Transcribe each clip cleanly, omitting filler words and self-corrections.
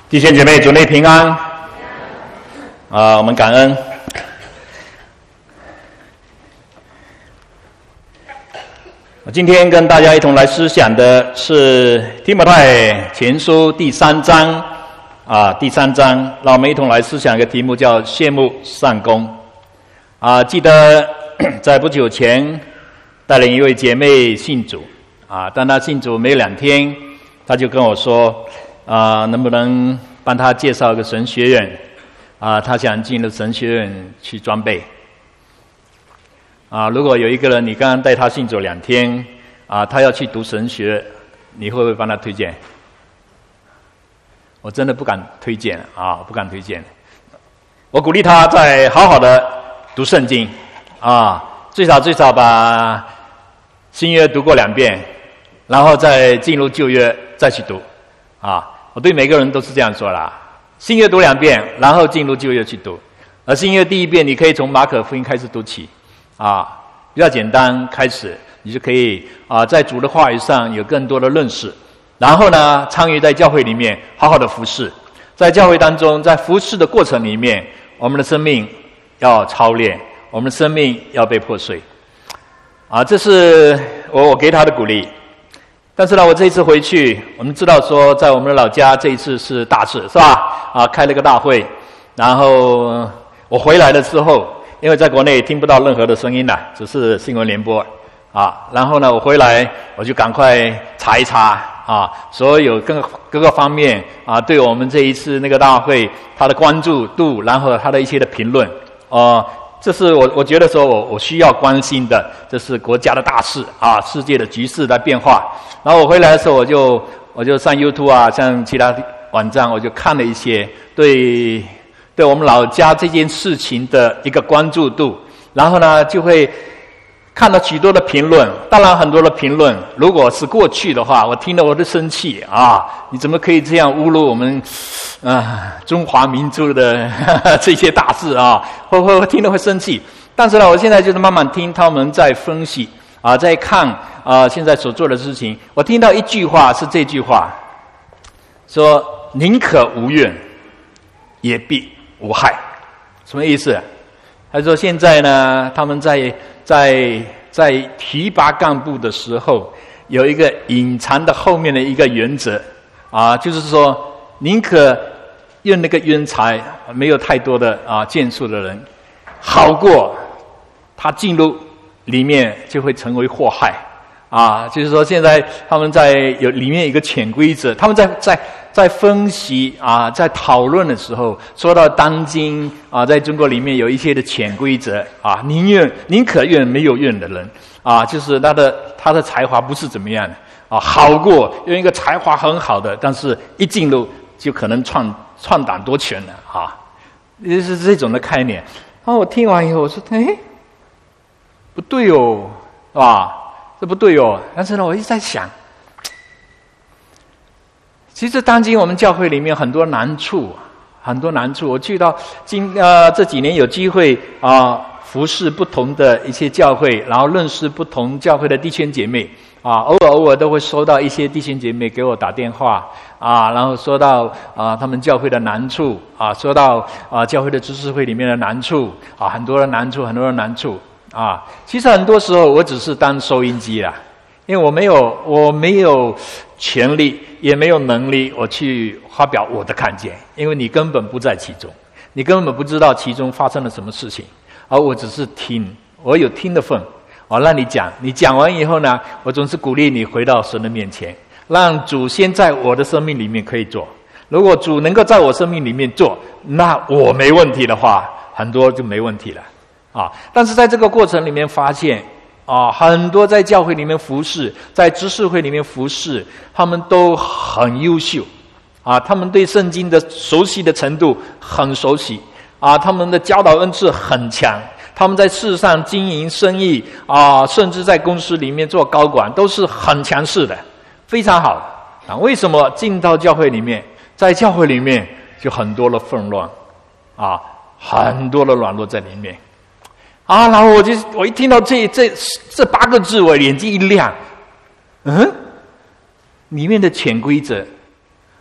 弟兄姐妹，主内平安。我们感恩。我今天跟大家一同来思想的是提摩太前书第3章第3章，让我们一同来思想一个题目叫羡慕善功。记得在不久前带领一位姐妹信主但她信主没有2天，她就跟我说能不能帮她介绍一个神学院她想进入神学院去装备如果有一个人你刚刚带他信主2天他要去读神学，你会不会帮他推荐？我真的不敢推荐不敢推荐。我鼓励他再好好的读圣经最少把新约读过2遍，然后再进入旧约再去读我对每个人都是这样说啦，新约读2遍，然后进入旧约去读。而新约第1遍你可以从马可福音开始读起比较简单，开始你就可以在主的话语上有更多的认识，然后呢参与在教会里面好好的服侍，在教会当中，在服侍的过程里面，我们的生命要操练，我们的生命要被破碎这是我给他的鼓励。但是呢，我这一次回去，我们知道说在我们的老家这一次是大事是吧开了个大会，然后我回来的时候，因为在国内听不到任何的声音只是新闻联播然后呢我回来我就赶快查一查所有各个方面对我们这一次那个大会他的关注度，然后他的一些的评论这是我觉得说我需要关心的，这是国家的大事世界的局势的变化。然后我回来的时候我就上 YouTube 像其他网站我就看了一些对我们老家这件事情的一个关注度，然后呢就会看了许多的评论。当然很多的评论如果是过去的话，我听了我都生气你怎么可以这样侮辱我们中华民族的这些大事会听了会生气。但是呢我现在就是慢慢听他们在分析在看现在所做的事情。我听到一句话是这句话，说宁可无怨也必无害。什么意思？他说现在呢他们在提拔干部的时候有一个隐藏的后面的一个原则就是说宁可用那个冤财没有太多的建树的人，好过他进入里面就会成为祸害就是说现在他们有里面一个潜规则，他们在分析在讨论的时候说到当今在中国里面有一些的潜规则宁可怨没有怨的人就是他的才华不是怎么样的好过用一个才华很好的，但是一进入就可能篡党夺权了就是这种的概念。然后我听完以后我说不对这不对但是呢我一直在想，其实当今我们教会里面很多难处。我去到这几年有机会服侍不同的一些教会，然后认识不同教会的弟兄姐妹偶尔都会收到一些弟兄姐妹给我打电话然后说到他们教会的难处说到教会的知识会里面的难处很多的难处其实很多时候我只是当收音机啦，因为我没有权利也没有能力我去发表我的看见，因为你根本不在其中，你根本不知道其中发生了什么事情，而我只是听，我有听的份让你讲，你讲完以后呢，我总是鼓励你回到神的面前，让主先在我的生命里面可以做。如果主能够在我生命里面做，那我没问题的话，很多就没问题了但是在这个过程里面发现很多在教会里面服侍，在知识会里面服侍，他们都很优秀他们对圣经的熟悉的程度很熟悉他们的教导恩赐很强，他们在世上经营生意甚至在公司里面做高管都是很强势的，非常好为什么进到教会里面，在教会里面就很多的混乱很多的软弱在里面然后我一听到这8个字，我眼睛一亮里面的潜规则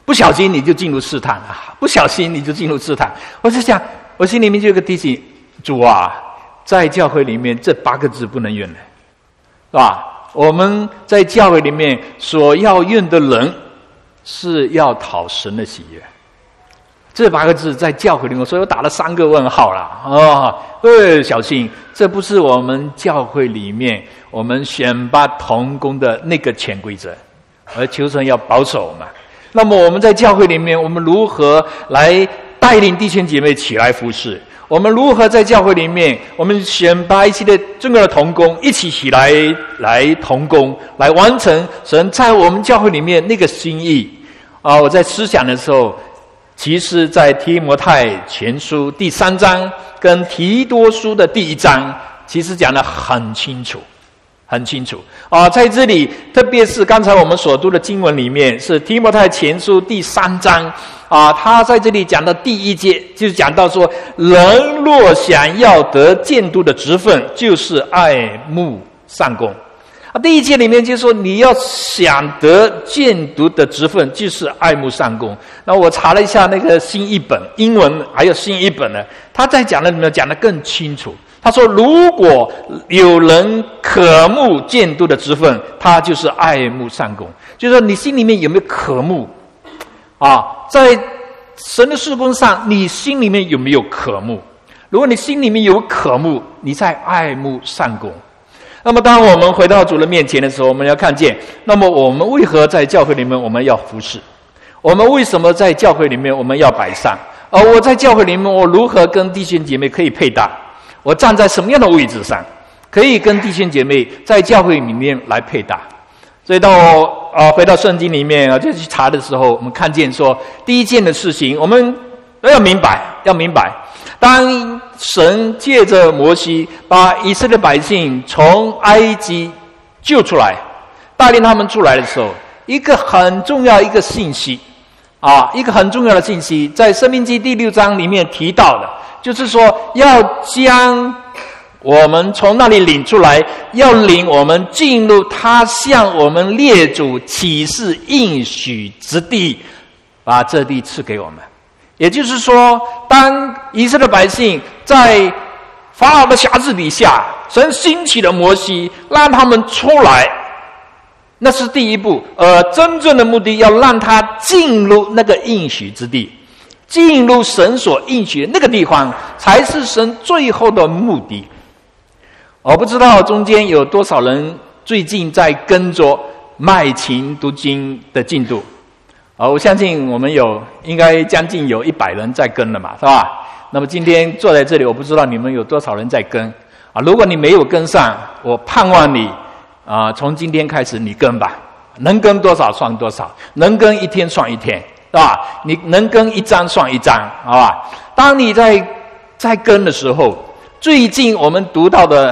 不小心你就进入试探啊，不小心你就进入试探。我就想，我心里面就有个提醒：主啊，在教会里面这8个字不能怨人，是吧？我们在教会里面所要怨的人，是要讨神的喜悦。这8个字在教会里面，所以我打了3个问号啦。小心，这不是我们教会里面我们选拔同工的那个潜规则，而求神要保守嘛。那么我们在教会里面，我们如何来带领弟兄姐妹起来服侍？我们如何在教会里面，我们选拔一些的重要的同工，一起来同工，来完成神在我们教会里面那个心意啊！我在思想的时候，其实在提摩太前书第3章跟提多书的第1章，其实讲得很清楚，很清楚啊！在这里，特别是刚才我们所读的经文里面，是提摩太前书第3章啊，他在这里讲的第1节，就是讲到说，人若想要得监督的职分，就是爱慕善功。第1节里面就说，你要想得监督的职分，就是爱慕善功。那我查了一下那个新译本，英文还有新译本呢，他在讲的里面讲得更清楚。他说，如果有人渴慕监督的职分，他就是爱慕善功。就是说，你心里面有没有渴慕啊？在神的事工上，你心里面有没有渴慕？如果你心里面有渴慕，你在爱慕善功。那么当我们回到主的面前的时候，我们要看见，那么我们为何在教会里面我们要服侍？我们为什么在教会里面我们要摆上？而我在教会里面，我如何跟弟兄姐妹可以配搭？我站在什么样的位置上，可以跟弟兄姐妹在教会里面来配搭？所以回到圣经里面就去查的时候，我们看见说，第一件的事情，我们都要明白，当神借着摩西把以色列百姓从埃及救出来，带领他们出来的时候，一个很重要一个信息一个很重要的信息，在申命记第6章里面提到的，就是说要将我们从那里领出来，要领我们进入他向我们列祖起誓应许之地，把这地赐给我们。也就是说，当以色列百姓在法老的辖制底下，神兴起了摩西，让他们出来，那是第一步。真正的目的要让他进入那个应许之地，进入神所应许的那个地方，才是神最后的目的。我不知道中间有多少人最近在跟着麦琴读经的进度。我相信我们应该将近有100人在跟了嘛，是吧？那么今天坐在这里，我不知道你们有多少人在跟如果你没有跟上，我盼望你从今天开始你跟吧，能跟多少算多少，能跟1天算1天，是吧？你能跟1章算1章，好吧？当你在跟的时候，最近我们读到的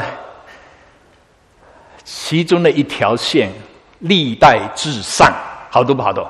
其中的一条线，历代至上，好读不好读？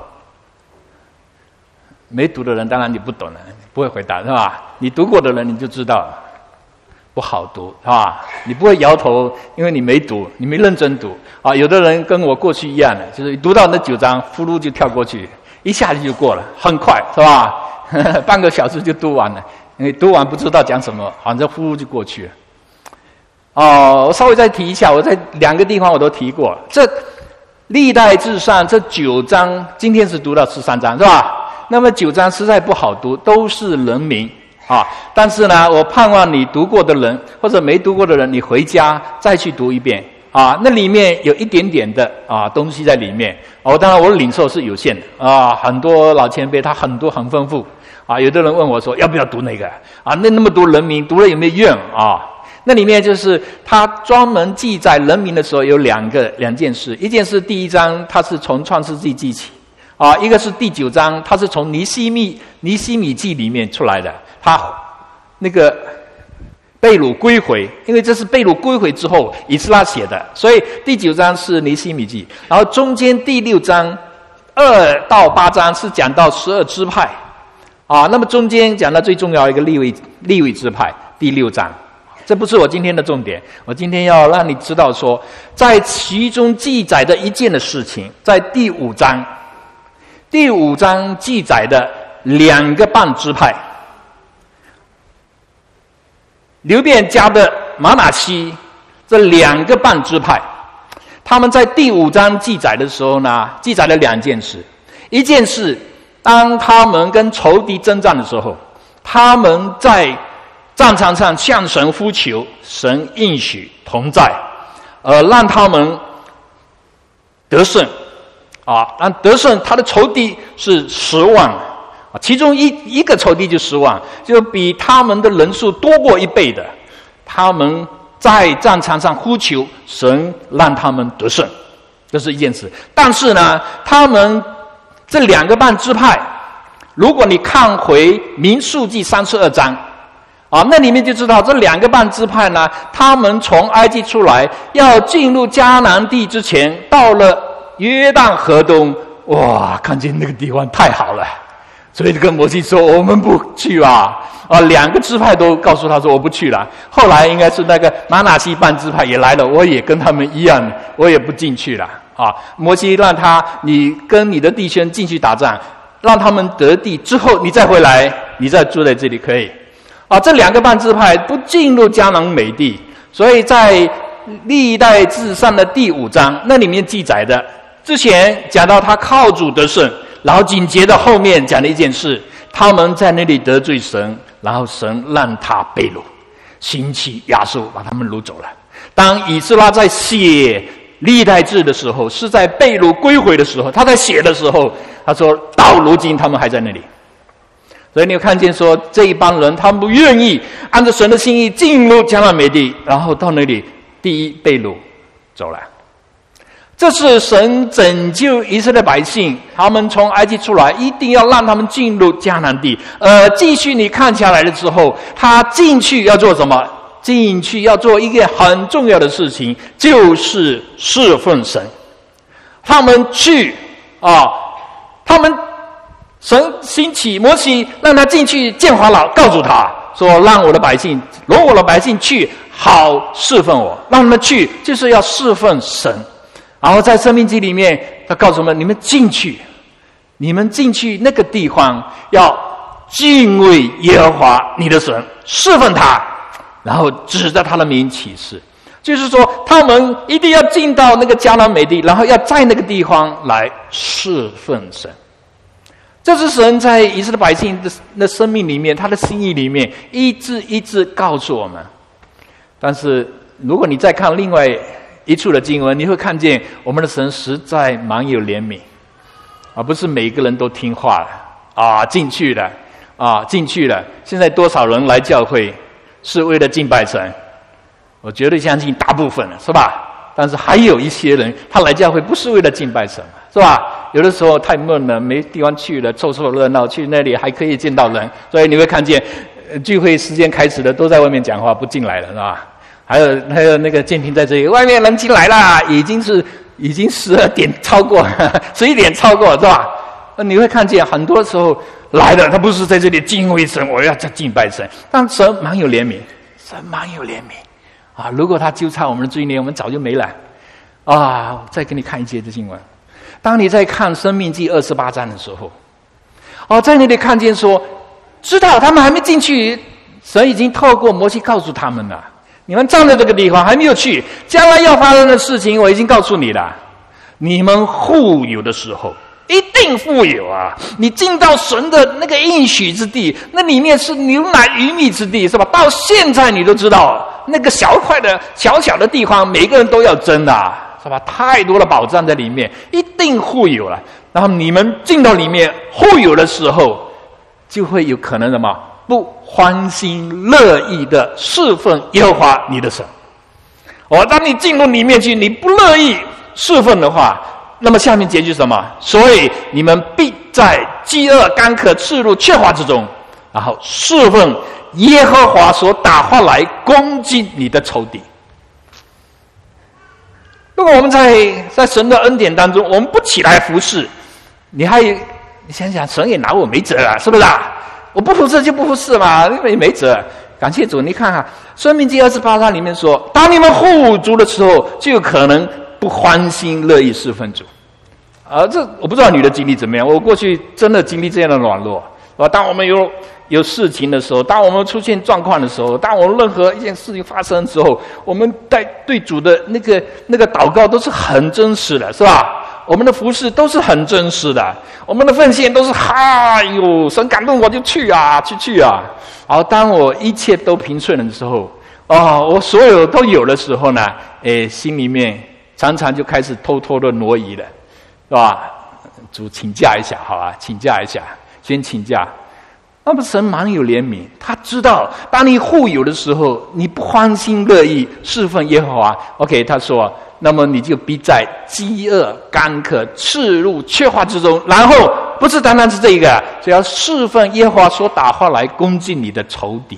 没读的人当然你不懂了，不会回答，是吧？你读过的人你就知道不好读，是吧？你不会摇头，因为你没读，你没认真读有的人跟我过去一样的，就是读到那9章呼噜就跳过去，一下子就过了，很快，是吧？半个小时就读完了，因为读完不知道讲什么，反正呼噜就过去了。我稍微再提一下，我在2个地方我都提过，这历代至上这9章，今天是读到13章，是吧？那么9章实在不好读，都是人名但是呢，我盼望你读过的人或者没读过的人，你回家再去读一遍那里面有一点点的东西在里面当然我的领受是有限的很多老前辈他很多很丰富有的人问我说要不要读那个那么多人名读了有没有用那里面就是他专门记载人名的时候有两件事，一件事第1章他是从创世纪记起一个是第9章，它是从尼希米记里面出来的，他那个被掳归回，因为这是被掳归回之后以斯拉写的，所以第9章是尼希米记，然后中间第6章2到8章是讲到12支派那么中间讲到最重要一个利未支派第6章，这不是我今天的重点，我今天要让你知道说，在其中记载的一件的事情，在第5章第5章记载的2个半支派，流便家的玛拿西这2个半支派，他们在第5章记载的时候呢，记载了2件事。一件事，当他们跟仇敌征战的时候，他们在战场上向神呼求，神应许同在，让他们得胜让得胜。他的仇敌是10万其中一个仇敌就10万，就比他们的人数多过1倍的。他们在战场上呼求，神让他们得胜，这是一件事。但是呢，他们这2个半支派，如果你看回民数记32章那里面就知道这2个半支派呢，他们从埃及出来，要进入迦南地之前，到了约旦河东，哇，看见那个地方太好了，所以就跟摩西说我们不去2个支派都告诉他说我不去了。后来应该是那个玛拿西半支派也来了，我也跟他们一样，我也不进去了摩西让你跟你的弟兄进去打仗，让他们得地之后，你再回来，你再住在这里可以这2个半支派不进入迦南美地。所以在历代志上的第5章那里面记载的，之前讲到他靠主得胜，然后紧接着后面讲了一件事，他们在那里得罪神，然后神让他被掳，兴起亚述把他们掳走了。当以斯拉在写历代志的时候，是在被掳归回的时候，他在写的时候，他说到如今他们还在那里。所以你有看见说，这一帮人他们不愿意按照神的心意进入迦南美地，然后到那里第一被掳走了。这是神拯救以色列百姓，他们从埃及出来，一定要让他们进入迦南地。继续你看下来的时候，他进去要做什么？进去要做一个很重要的事情，就是侍奉神。他们去他们神兴起摩西，让他进去见法老，告诉他说，让我的百姓去好侍奉我，让他们去就是要侍奉神。然后在申命记里面他告诉我们，你们进去那个地方要敬畏耶和华你的神，侍奉他，然后指着他的名起誓，就是说他们一定要进到那个迦南美地，然后要在那个地方来侍奉神。这是神在以色列百姓的生命里面，他的心意里面一字一字告诉我们。但是如果你再看另外一处的经文，你会看见我们的神实在蛮有怜悯不是每个人都听话了进去了。现在多少人来教会是为了敬拜神？我绝对相信大部分了，是吧？但是还有一些人他来教会不是为了敬拜神，是吧？有的时候太闷了，没地方去了，凑热闹，去那里还可以见到人，所以你会看见聚会时间开始的都在外面讲话，不进来了，是吧？还有那个建平在这里，外面人进来了，已经12点超过11点超过，是吧？你会看见很多时候来的他不是在这里敬畏神，我要在敬拜神，但神蛮有怜悯，神蛮有怜悯如果他纠察我们的罪孽，我们早就没了再给你看一节的经文。当你在看申命记28章的时候在那里看见说，知道他们还没进去，神已经透过摩西告诉他们了，你们站在这个地方还没有去，将来要发生的事情我已经告诉你了。你们富有的时候一定富有你进到神的那个应许之地，那里面是牛奶鱼蜜之地，是吧？到现在你都知道那个小小的地方每个人都要争是吧？太多的宝藏在里面，一定富有了。然后你们进到里面富有的时候，就会有可能什么？不欢心乐意的侍奉耶和华你的神。当你进入里面去，你不乐意侍奉的话，那么下面结局是什么？所以你们必在饥饿干渴赤露缺乏之中，然后侍奉耶和华所打发来攻击你的仇敌。如果我们在神的恩典当中，我们不起来服侍，你想想，神也拿我没辙是不是我不服侍就不服侍嘛，因为没辙。感谢主，你看申命记28章里面说，当你们富足的时候，就有可能不欢心乐意侍奉主。 这我不知道你的经历怎么样，我过去真的经历这样的软弱。当我们有事情的时候，当我们出现状况的时候，当我们任何一件事情发生之后，我们对主的那个祷告都是很真实的，是吧？我们的服事都是很真实的，我们的奉献都是神感动我就去啊。然后当我一切都平顺的时候，我所有都有的时候呢，心里面常常就开始偷偷的挪移了，是吧？主请假一下，好吧，请假一下，先请假。那么神蛮有怜悯，他知道当你互有的时候，你不欢欣乐意侍奉耶和华 ，OK， 他说，那么你就必在饥饿、干渴、赤露、缺乏之中，然后不是单单是这一个，只要侍奉耶和华所打发来攻击你的仇敌。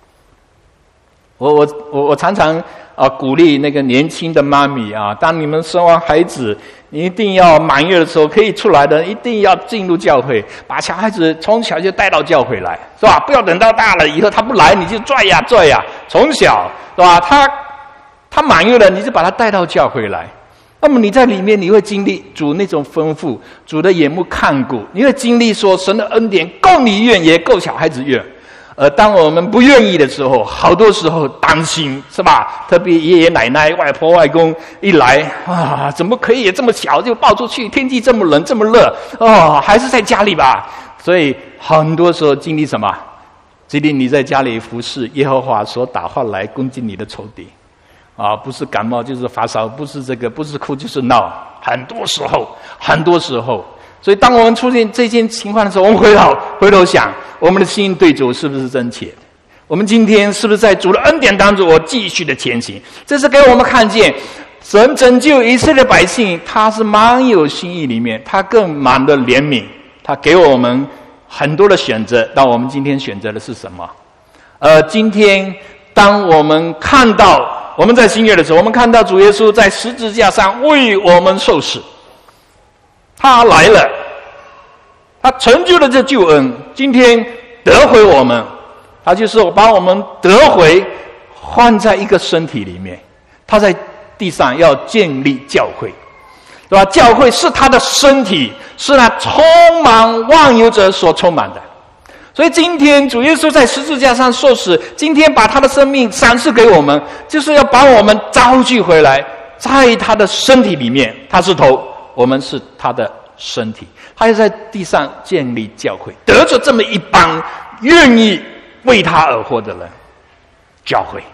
我常常鼓励那个年轻的妈咪啊，当你们生完孩子，你一定要满月的时候可以出来的，一定要进入教会，把小孩子从小就带到教会来，是吧？不要等到大了以后他不来，你就拽呀，从小，是吧？他满月了，你就把他带到教会来。那么你在里面，你会经历主那种丰富，主的眼目看顾，你会经历说神的恩典够你愿，也够小孩子愿。当我们不愿意的时候，好多时候担心，是吧？特别爷爷奶奶、外婆外公一来怎么可以这么小就抱出去？天气这么冷这么热，还是在家里吧。所以很多时候经历什么？经历你在家里服侍耶和华所打发来攻击你的仇敌不是感冒就是发烧，不是这个，不是哭就是闹，很多时候。所以当我们出现这件情况的时候，我们回头想，我们的心对主是不是真切？我们今天是不是在主的恩典当中，我继续的前行？这是给我们看见神拯救以色列百姓，他是蛮有心意里面，他更满的怜悯，他给我们很多的选择。但我们今天选择的是什么？今天当我们看到我们在新约的时候，我们看到主耶稣在十字架上为我们受死，他来了，他成就了这救恩，今天得回我们，他就是把我们得回，换在一个身体里面。他在地上要建立教会，对吧？教会是他的身体，是他充满万有者所充满的。所以今天主耶稣在十字架上受死，今天把他的生命赏赐给我们，就是要把我们招聚回来，在他的身体里面，他是头，我们是他的身体，他要在地上建立教会，得着这么一帮愿意为他而活的人，教会。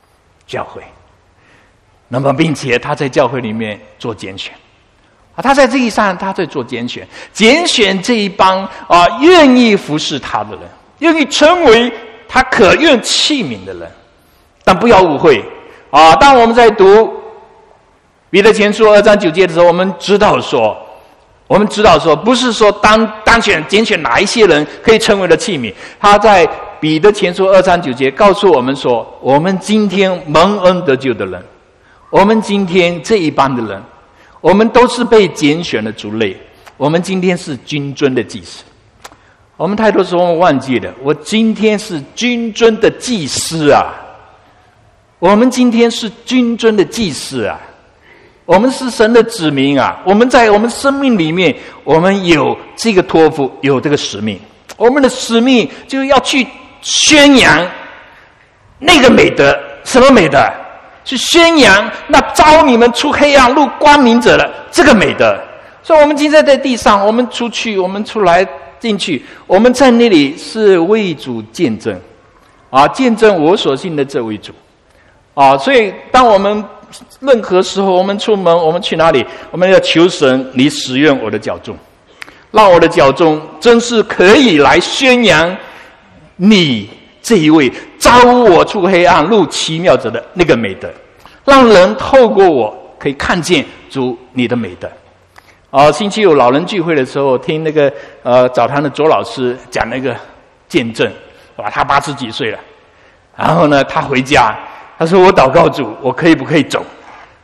那么并且他在教会里面做拣选，他在这一上他在做拣选这一帮愿意服侍他的人，愿意成为他可用器皿的人。但不要误会当我们在读彼得前书2章9节的时候，我们知道说不是说拣选哪一些人可以成为了器皿。他在彼得前书2章9节告诉我们说，我们今天蒙恩得救的人，我们今天这一帮的人，我们都是被拣选的族类，我们今天是君尊的祭司。我们太多时候忘记了，我今天是君尊的祭司啊！我们今天是君尊的祭司啊！我们是神的子民啊！我们在我们生命里面，我们有这个托付，有这个使命。我们的使命就是要去宣扬那个美德。什么美德？去宣扬那招你们出黑暗入光明者的这个美德。所以我们今天在地上，我们出去，我们出来进去，我们在那里是为主见证见证我所信的这位主所以当我们任何时候我们出门，我们去哪里，我们要求神你使用我的脚中，让我的脚中真是可以来宣扬你这一位招我出黑暗入奇妙者的那个美德，让人透过我可以看见主你的美德。星期五老人聚会的时候，听那个早堂的周老师讲那个见证，他80几岁了，然后呢他回家，他说我祷告主，我可不可以走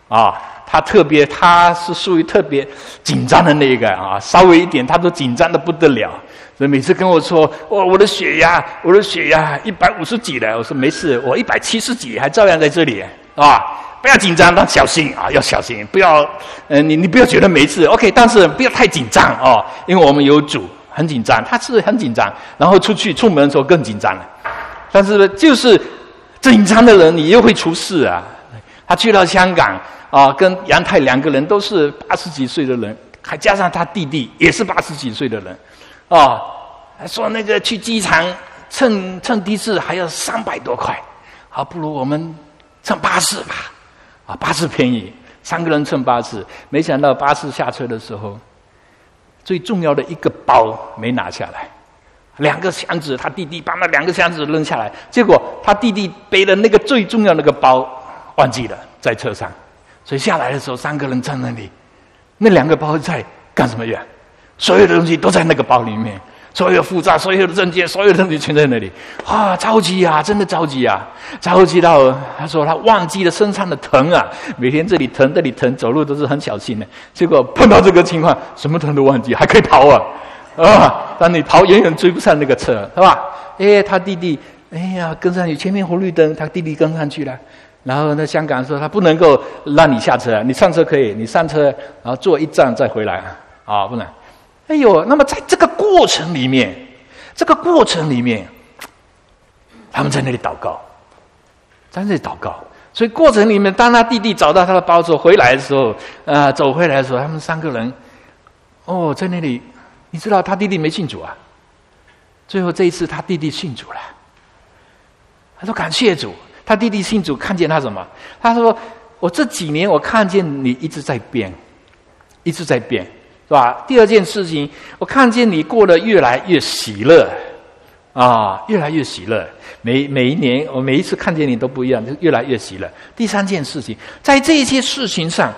他是属于特别紧张的那一个稍微一点他都紧张的不得了，所以每次跟我说我的血压150几了，我说没事，我170几还照样在这里被不要紧张，但小心啊，要小心，不要你不要觉得没事 ，OK， 但是不要太紧张哦，因为我们有主，很紧张，他是很紧张，然后出门的时候更紧张了。但是就是紧张的人，你又会出事啊。他去到香港啊，跟杨太两个人都是80几岁的人，还加上他弟弟也是80几岁的人，啊，还说那个去机场乘的士还要300多块，好，不如我们乘巴士吧。啊，巴士便宜，3个人乘巴士。没想到巴士下车的时候，最重要的一个包没拿下来，2个箱子，他弟弟把那2个箱子扔下来，结果他弟弟背的那个最重要的那个包忘记了在车上，所以下来的时候3个人站那里，那2个包在干什么呀？所有的东西都在那个包里面。所有护照、所有的证件、所有的东西全在那里，啊，着急啊，真的着急啊，着急到他说他忘记了身上的疼啊，每天这里疼那里疼，走路都是很小心的。结果碰到这个情况，什么疼都忘记，还可以跑啊，但你跑远远追不上那个车，是吧？他弟弟，跟上去，前面红绿灯，他弟弟跟上去了。然后那香港说他不能够让你下车，你上车可以，你上车然后坐1站再回来啊，不能。那么在这个过程里面，他们在那里祷告，所以过程里面，当他弟弟找到他的包之后回来的时候，走回来的时候，他们3个人，在那里，你知道他弟弟没信主啊？最后这一次他弟弟信主了，他说感谢主，他弟弟信主看见他什么？他说我这几年我看见你一直在变。是吧？第二件事情，我看见你过得越来越喜乐，越来越喜乐。每一年，我每一次看见你都不一样，就越来越喜乐。第3件事情，在这些事情上，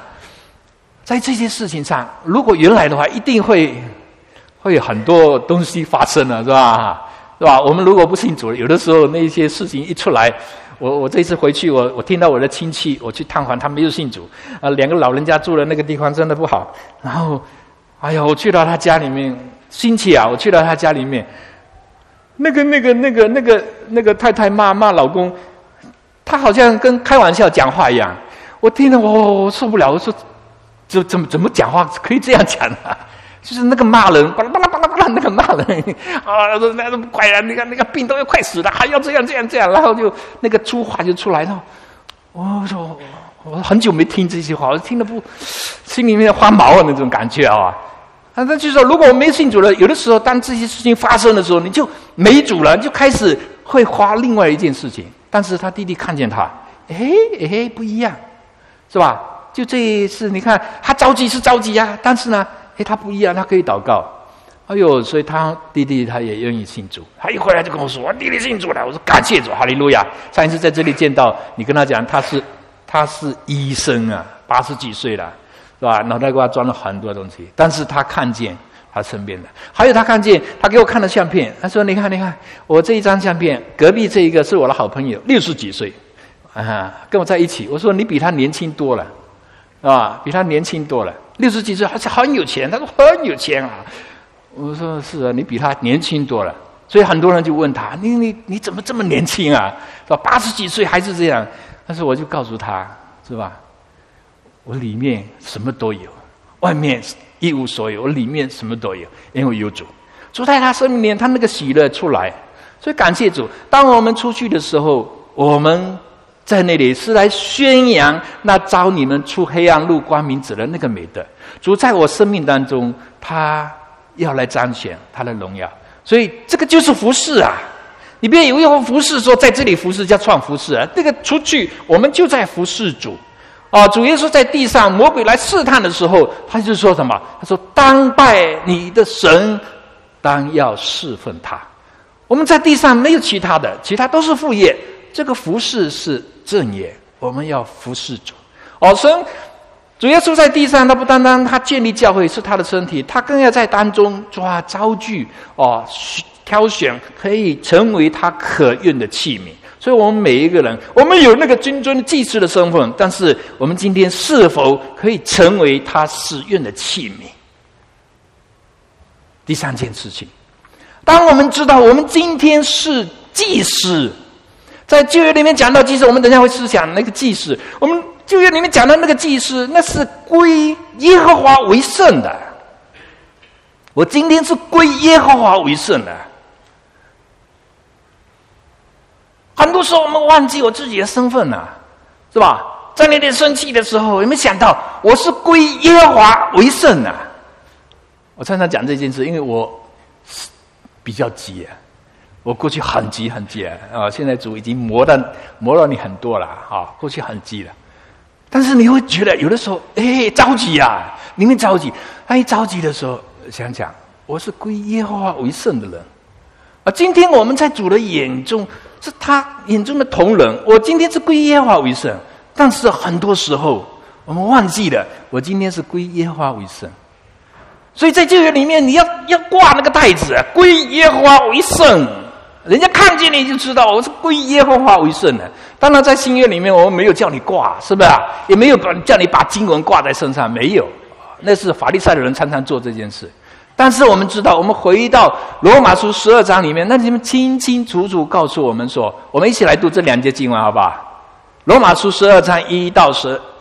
如果原来的话，一定会有很多东西发生了，是吧？我们如果不信主，有的时候那些事情一出来，我这次回去，我听到我的亲戚，我去探访，他没有信主，2个老人家住的那个地方真的不好，然后。我去到他家里面，星期啊，我去到他家里面，那个太太骂老公，他好像跟开玩笑讲话一样，我听了我受不了，我说怎么讲话可以这样讲啊？就是那个骂人，巴拉巴拉巴拉巴拉那个骂人那快了，那个病都要快死了，还要这样，然后就那个粗话就出来了，我说我很久没听这些话，我听得心里面发毛那种感觉啊。那就是说，如果我没信主了，有的时候当这些事情发生的时候，你就没主了，就开始会花另外一件事情。但是他弟弟看见他，不一样，是吧？就这一次，你看他着急是着急啊，但是呢，他不一样，他可以祷告。所以他弟弟他也愿意信主。他一回来就跟我说：“我弟弟信主了。”我说：“感谢主，哈利路亚！”上一次在这里见到你，跟他讲他是医生啊，80几岁了。是吧？脑袋瓜装了很多东西，但是他看见他身边的，还有他看见他给我看的相片，他说：“你看，我这一张相片，隔壁这一个是我的好朋友，60几岁，跟我在一起。”我说：“你比他年轻多了，比他年轻多了，60几岁，而且很有钱。”他说：“很有钱啊。”我说：“是啊，你比他年轻多了。”所以很多人就问他：“你怎么这么年轻啊？是吧？80几岁还是这样？”但是我就告诉他，是吧？我里面什么都有，外面一无所有，我里面什么都有，因为有主。主在他生命里，他那个喜乐出来，所以感谢主。当我们出去的时候，我们在那里是来宣扬那召你们出黑暗入光明者的那个美德。主在我生命当中，他要来彰显他的荣耀，所以这个就是服事啊！你别以为我服事说在这里服事叫创服事啊，那个出去我们就在服事主。主耶稣在地上，魔鬼来试探的时候，他就说什么？他说：“当拜你的神，当要侍奉他。”我们在地上没有其他的，其他都是副业。这个服事是正业，我们要服事主。主耶稣在地上，他不单单他建立教会是他的身体，他更要在当中招聚挑选可以成为他可用的器皿。所以我们每一个人，我们有那个君尊祭司的身份，但是我们今天是否可以成为他使用的器皿？第3件事情，当我们知道我们今天是祭司，在旧约里面讲到祭司，我们等一下会思想那个祭司，我们旧约里面讲的那个祭司，那是归耶和华为圣的。我今天是归耶和华为圣的。很多时候我们忘记我自己的身份了，是吧？在那点生气的时候，有没有想到我是归耶和华为圣啊？我常常讲这件事，因为我比较急啊。我过去很急啊，现在主已经磨到你很多了啊，过去很急了。但是你会觉得有的时候，着急啊，明明着急，着急的时候，想想我是归耶和华为圣的人啊。今天我们在主的眼中是他眼中的同人，我今天是归耶和华为圣，但是很多时候我们忘记了，我今天是归耶和华为圣。所以在旧约里面，你要挂那个带子，归耶和华为圣。人家看见你就知道我是归耶和华为圣的。当然在新约里面我们没有叫你挂，是不是啊？也没有叫你把经文挂在身上，没有，那是法利赛的人常常做这件事。但是我们知道，我们回到罗马书12章里面，那里面清清楚楚告诉我们说，我们一起来读这2节经文好不好？罗马书12章1到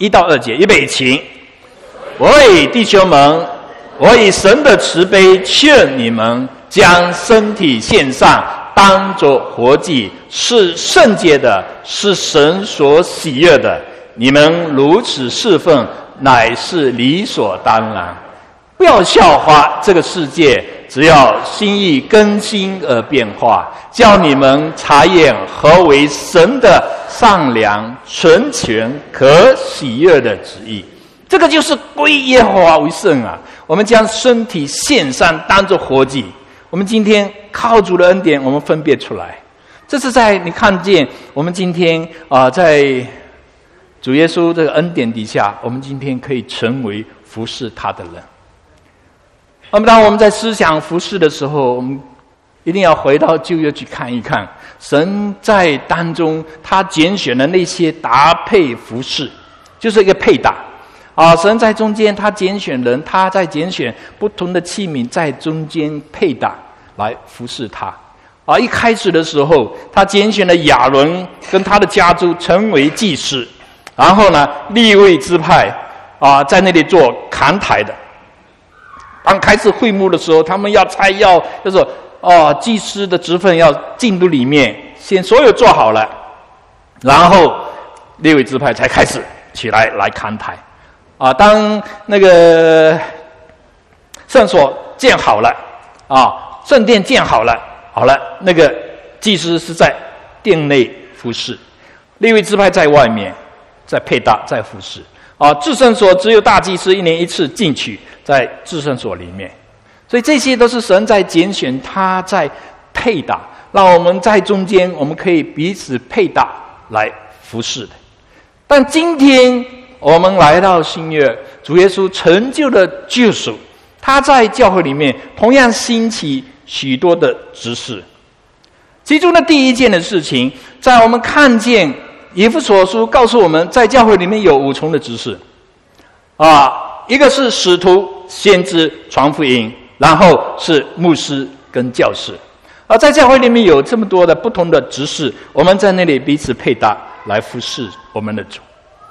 2节，预备起。我以弟兄们，我以神的慈悲劝你们，将身体献上，当作活祭，是圣洁的，是神所喜悦的。你们如此侍奉，乃是理所当然。不要效法这个世界，只要心意更新而变化，叫你们察验何为神的善良、纯全、可喜悦的旨意。这个就是归耶和华为圣啊！我们将身体献上，当作活祭。我们今天靠主的恩典，我们分别出来。这是在你看见我们今天在主耶稣这个恩典底下，我们今天可以成为服侍他的人。那么当我们在思想服侍的时候，我们一定要回到旧约去看一看，神在当中他拣选的那些搭配服侍，就是一个配搭神在中间他拣选人，他在拣选不同的器皿在中间配搭来服侍他一开始的时候，他拣选了亚伦跟他的家族成为祭司，然后呢利未支派在那里做扛台的。当开始会幕的时候，他们就是祭司的职分要进入里面，先所有做好了，然后利未支派才开始起来扛台当那个圣所建好了圣殿建好了，那个祭司是在殿内服侍，利未支派在外面在配搭在服侍至圣所只有大祭司1年1次进去，在至圣所里面。所以这些都是神在拣选，他在配搭，让我们在中间我们可以彼此配搭来服侍的。但今天我们来到新约，主耶稣成就的救赎，他在教会里面同样兴起许多的执事。其中的第一件的事情，在我们看见以弗所书告诉我们，在教会里面有5重的执事一个是使徒、先知、传福音，然后是牧师跟教士在教会里面有这么多的不同的执事，我们在那里彼此配搭来服侍我们的主。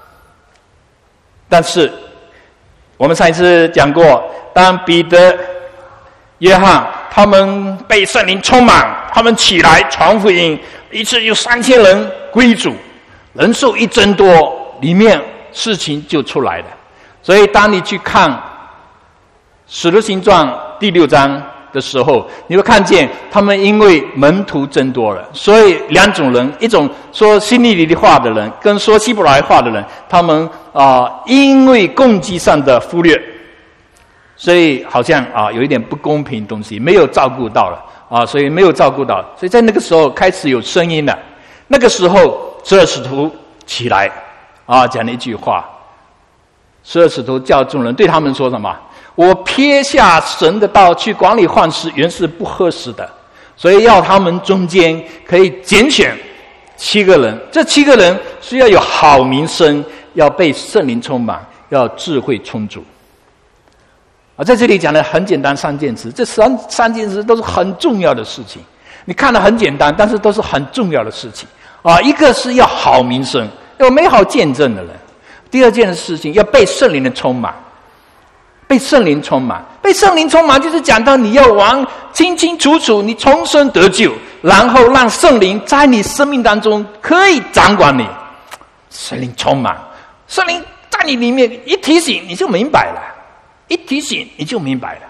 但是我们上一次讲过，当彼得、约翰他们被圣灵充满，他们起来传福音，一次有3000人归主，人数一增多，里面事情就出来了。所以当你去看使徒行传第6章的时候，你会看见他们因为门徒增多了，所以2种人，一种说希利尼话的人跟说希伯来话的人，他们因为供给上的忽略，所以好像有一点不公平的东西没有照顾到了所以没有照顾到，所以在那个时候开始有声音了。那个时候12使徒起来讲了一句话，12使徒叫众人对他们说什么？我撇下神的道去管理万事，原是不合适的，所以要他们中间可以拣选7个人，这7个人需要有好名声，要被圣灵充满，要智慧充足在这里讲的很简单3件词，这三件词都是很重要的事情。你看得很简单，但是都是很重要的事情一个是要好名声，有美好见证的人， 第二件事情要被圣灵的充满，被圣灵充满，被圣灵充满就是讲到你要清清楚楚，你重生得救，然后让圣灵在你生命当中可以掌管你。圣灵充满，圣灵在你里面一提醒你就明白了，一提醒你就明白了。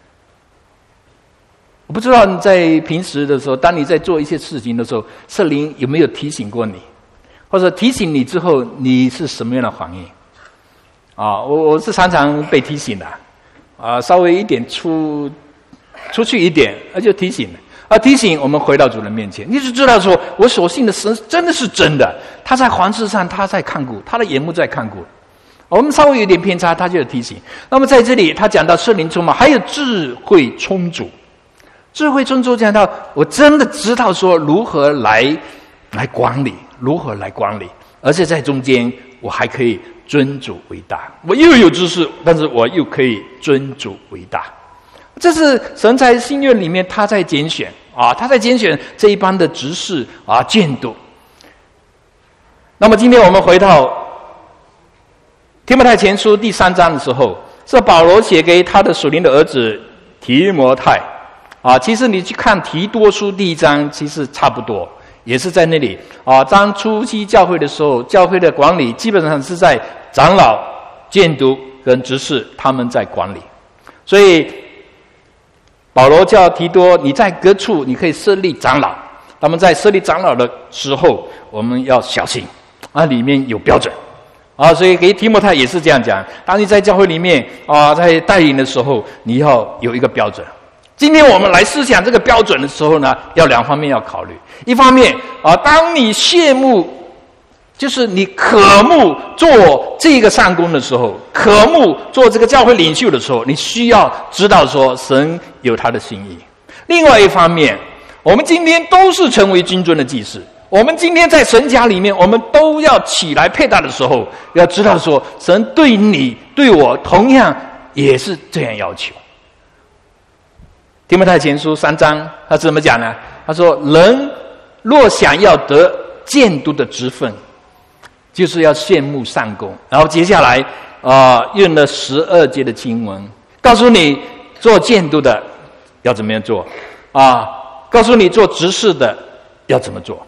我不知道你在平时的时候，当你在做一些事情的时候，圣灵有没有提醒过你，或者提醒你之后你是什么样的反应？我是常常被提醒的，稍微一点出去一点，就提醒了，提醒我们回到主人面前，你就知道说，我所信的神真的是真的，他在环视上，他在看顾，他的眼目在看顾。我们稍微有点偏差，他就有提醒。那么在这里，他讲到圣灵充满，还有智慧充足。智慧充足讲到，我真的知道说如何来管理，如何来管理，而且在中间我还可以尊主为大。我又有知识，但是我又可以尊主为大。这是神在新约里面他在拣选他在拣选这一班的执事监督。那么今天我们回到提摩太前书第3章的时候，是保罗写给他的属灵的儿子提摩太其实你去看提多书第1章，其实差不多，也是在那里当初期教会的时候，教会的管理基本上是在长老、监督跟执事他们在管理。所以保罗叫提多，你在各处你可以设立长老，他们在设立长老的时候我们要小心里面有标准所以给提摩太也是这样讲，当你在教会里面在带领的时候，你要有一个标准。今天我们来思想这个标准的时候呢，要2方面要考虑。一方面当你羡慕，就是你渴慕做这个善工的时候，渴慕做这个教会领袖的时候，你需要知道说神有他的心意。另外一方面，我们今天都是成为君尊的祭司，我们今天在神家里面，我们都要起来配搭的时候，要知道说神对你对我同样也是这样要求。提摩太前书3章他怎么讲呢？他说，人若想要得监督的职分，就是要羡慕善工。然后接下来用了12节的经文，告诉你做监督的要怎么样做告诉你做执事的要怎么做。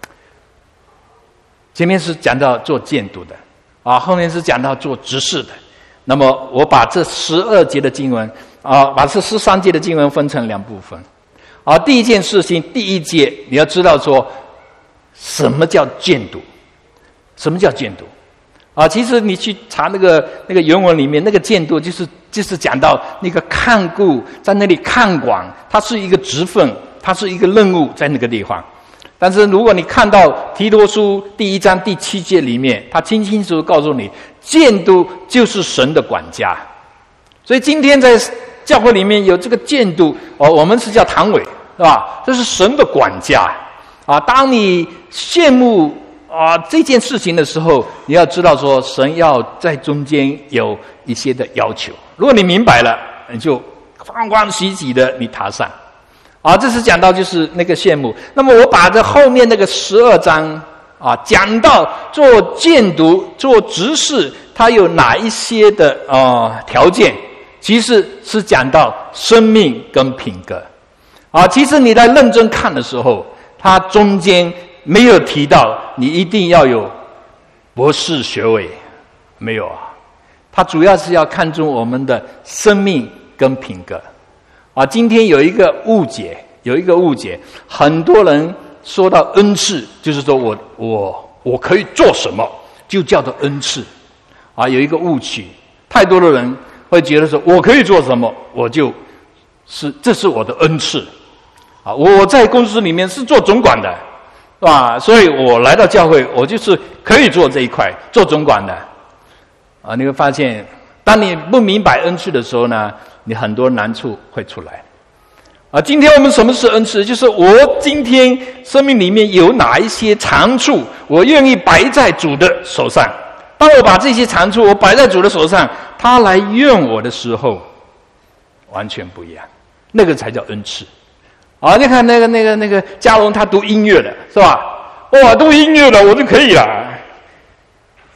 前面是讲到做监督的后面是讲到做执事的。那么我把这12节的经文把这13节的经文分成2部分第一件事情，第一节你要知道说什么叫监督，什么叫监督其实你去查那个原文里面，那个监督就是讲到那个看顾，在那里看管，它是一个职分，它是一个任务在那个地方。但是如果你看到提多书第1章第7节里面，他清清楚楚告诉你，监督就是神的管家。所以今天在教会里面有这个监督我们是叫堂委，是吧？这是神的管家当你羡慕这件事情的时候，你要知道说神要在中间有一些的要求。如果你明白了，你就欢欢喜喜的你踏上这是讲到就是那个羡慕。那么我把这后面那个12章讲到做监督做执事他有哪一些的条件，其实是讲到生命跟品格其实你在认真看的时候，他中间没有提到你一定要有博士学位，没有他主要是要看重我们的生命跟品格今天有一个误解，很多人说到恩赐，就是说我可以做什么就叫做恩赐有一个误区，太多的人会觉得说我可以做什么，这是我的恩赐我在公司里面是做总管的，是吧？所以我来到教会，我就是可以做这一块，做总管的你会发现，当你不明白恩赐的时候呢，你很多难处会出来今天我们什么是恩赐？就是我今天生命里面有哪一些长处，我愿意摆在主的手上。当我把这些长处我摆在主的手上，他来用我的时候，完全不一样，那个才叫恩赐你看那个嘉荣他读音乐的是吧？读音乐的我就可以了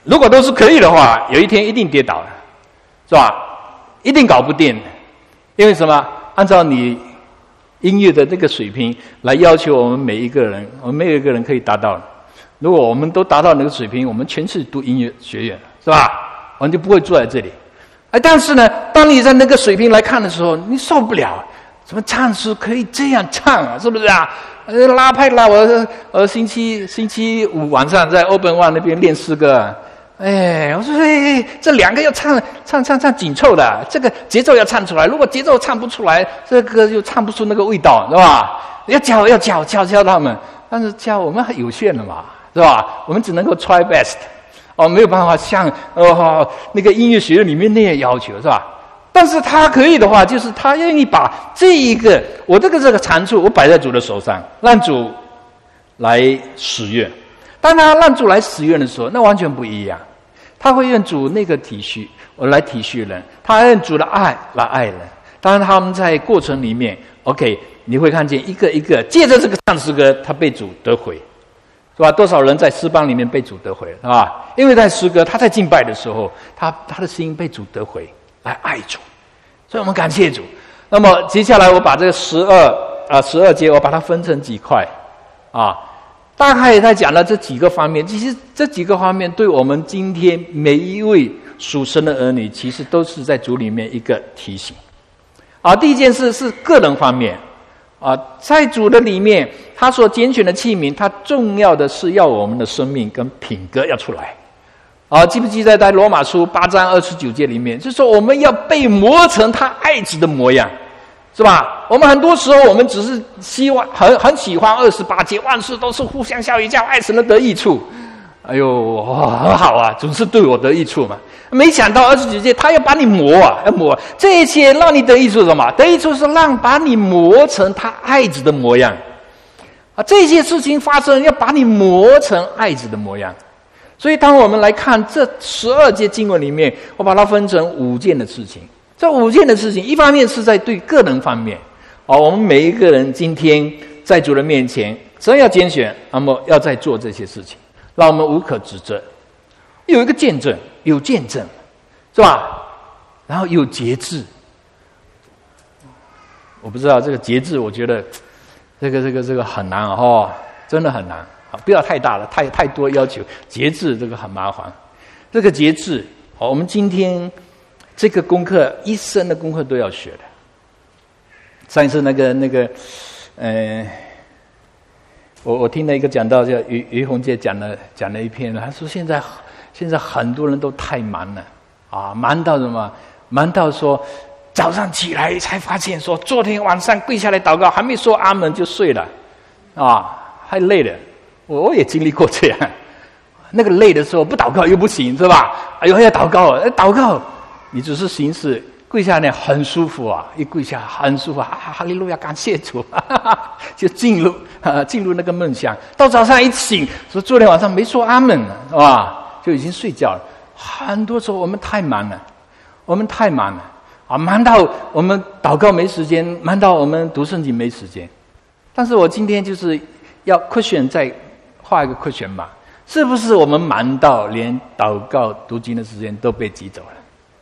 如果都是可以的话，有一天一定跌倒了，是吧？一定搞不定，因为什么？按照你音乐的这个水平来要求我们每一个人，我们每一个人可以达到。如果我们都达到那个水平，我们全是读音乐学院，是吧？我们就不会坐在这里。但是呢，当你在那个水平来看的时候，你受不了。怎么唱诗可以这样唱啊？是不是啊？拉派拉我星期五晚上在 Open One 那边练诗歌。我说这两个要唱紧凑的，这个节奏要唱出来。如果节奏唱不出来，这个就唱不出那个味道，是吧？要教他们，但是教我们很有限的嘛，是吧？我们只能够 try best， 没有办法像那个音乐学院里面那样要求，是吧？但是他可以的话，就是他愿意把这一个我这个长处我摆在主的手上，让主来使用。当他让主来使用的时候，那完全不一样。他会用主那个体恤，我来体恤人；他用主的爱来爱人。当然，他们在过程里面 ，OK， 你会看见一个一个借着这个唱诗歌，他被主得回，是吧？多少人在诗班里面被主得回，是吧？因为在诗歌，他在敬拜的时候，他的心被主得回，来爱主。所以我们感谢主。那么接下来，我把这个12节，我把它分成几块，大概在讲了这几个方面。其实这几个方面对我们今天每一位属神的儿女，其实都是在主里面一个提醒。第一件事是个人方面，在主的里面，他所拣选的器皿，他重要的是要我们的生命跟品格要出来。记不记得在罗马书8章29节里面，就是说我们要被磨成他爱子的模样。是吧？我们很多时候，我们只是希望很喜欢28节，万事都是互相效益，叫爱神的得益处。很好啊，总是对我得益处嘛。没想到29节，他要把你磨要磨这一切，让你得益处是什么？得益处是把你磨成他爱子的模样。这些事情发生，要把你磨成爱子的模样。所以，当我们来看这12节经文里面，我把它分成5件的事情。这5件的事情，一方面是在对个人方面，我们每一个人今天在主的面前，神要拣选，那么要在做这些事情，让我们无可指责。有一个见证，有见证，是吧？然后有节制。我不知道这个节制，我觉得这个很难真的很难。不要太大了，太多要求，节制这个很麻烦。这个节制，我们今天。这个功课一生的功课都要学的。上一次那个我听了一个讲道，叫于洪介讲了一篇，他说现在很多人都太忙了忙到什么？忙到说早上起来才发现说昨天晚上跪下来祷告还没说阿门就睡了太累了。我也经历过这样，那个累的时候不祷告又不行，是吧？还要祷告，祷告。你只是行事跪下来很舒服一跪下很舒服哈利路亚，感谢主，就进入那个梦乡。到早上一醒，说昨天晚上没说阿门是吧？就已经睡觉了。很多时候我们太忙了，忙到我们祷告没时间，忙到我们读圣经没时间。但是我今天就是要 question 再画一个 question 吧，是不是我们忙到连祷告读经的时间都被挤走了？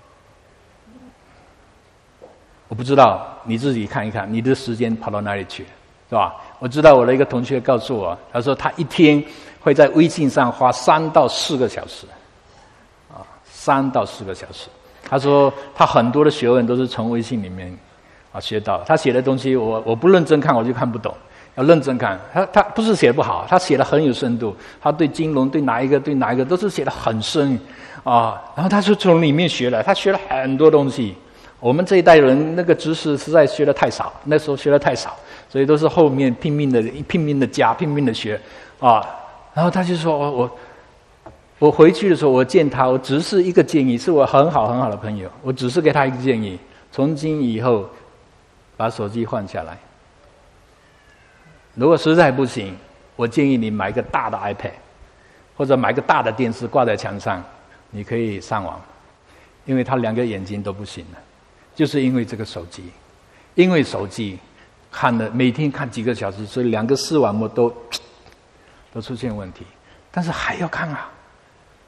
我不知道，你自己看一看，你的时间跑到哪里去了，是吧？我知道我的一个同学告诉我，他说他一天会在微信上花3到4个小时，3到4个小时。他说他很多的学问都是从微信里面学到。他写的东西我不认真看我就看不懂，要认真看。他不是写的不好，他写的很有深度。他对金融对哪一个都是写的很深然后他就从里面学了，他学了很多东西。我们这一代人那个知识实在学的太少，那时候学的太少，所以都是后面拼命的加，拼命的学然后他就说我回去的时候，我见他，我只是一个建议，是我很好的朋友，我只是给他一个建议，从今以后把手机换下来。如果实在不行，我建议你买一个大的 iPad， 或者买个大的电视挂在墙上，你可以上网，因为他2个眼睛都不行了。就是因为这个手机，因为手机每天看几个小时，所以2个视网膜都出现问题。但是还要看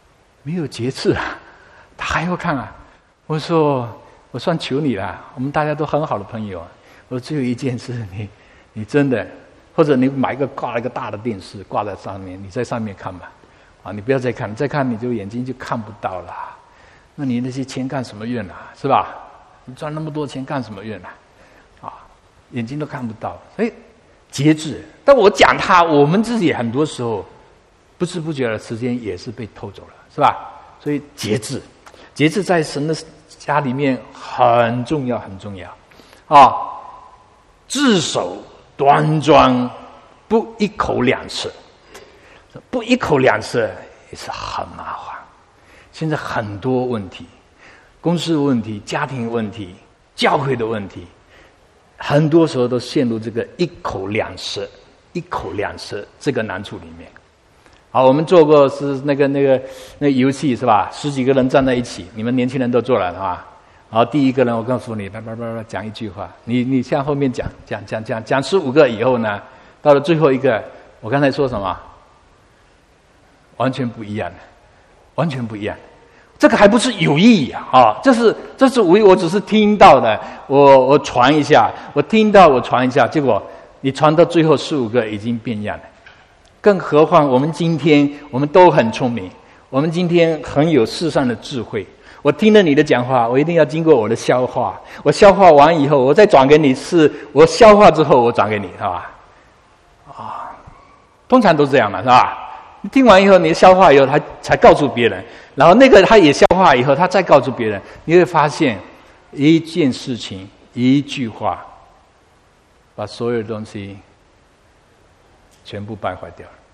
没有节制啊，他还要看啊。我说我算求你了，我们大家都很好的朋友啊。我说只有一件事，你真的，或者你挂了一个大的电视挂在上面，你在上面看吧，啊，你不要再看，再看你就眼睛就看不到了。那你那些钱干什么用啊？是吧？你赚那么多钱干什么用啊？啊，眼睛都看不到，所以节制。但我讲我们自己很多时候不知不觉的时间也是被偷走了，是吧？所以节制，节制在神的家里面很重要，很重要啊！自守端庄，不一口两舌，不一口两舌也是很麻烦。现在很多问题，公司的问题、家庭问题、教会的问题，很多时候都陷入这个一口两舌这个难处里面。好，我们做过是那个游戏是吧？10几个人站在一起，你们年轻人都做了是吧？好，第一个人我告诉你，讲一句话，你向后面讲15个以后呢，到了最后一个，我刚才说什么？完全不一样的，完全不一样。这个还不是有意啊！这是我只是听到的，我传一下，我听到我传一下，结果你传到最后15个已经变样了。更何况我们今天我们都很聪明，我们今天很有世上的智慧。我听了你的讲话，我一定要经过我的消化，我消化完以后，我再转给你，是我消化之后我转给你，是吧？啊，通常都这样嘛，是吧？你听完以后，你消化以后，他才告诉别人，然后那个他也消化以后，他再告诉别人，你会发现一件事情、一句话，把所有的东西全部败坏掉了。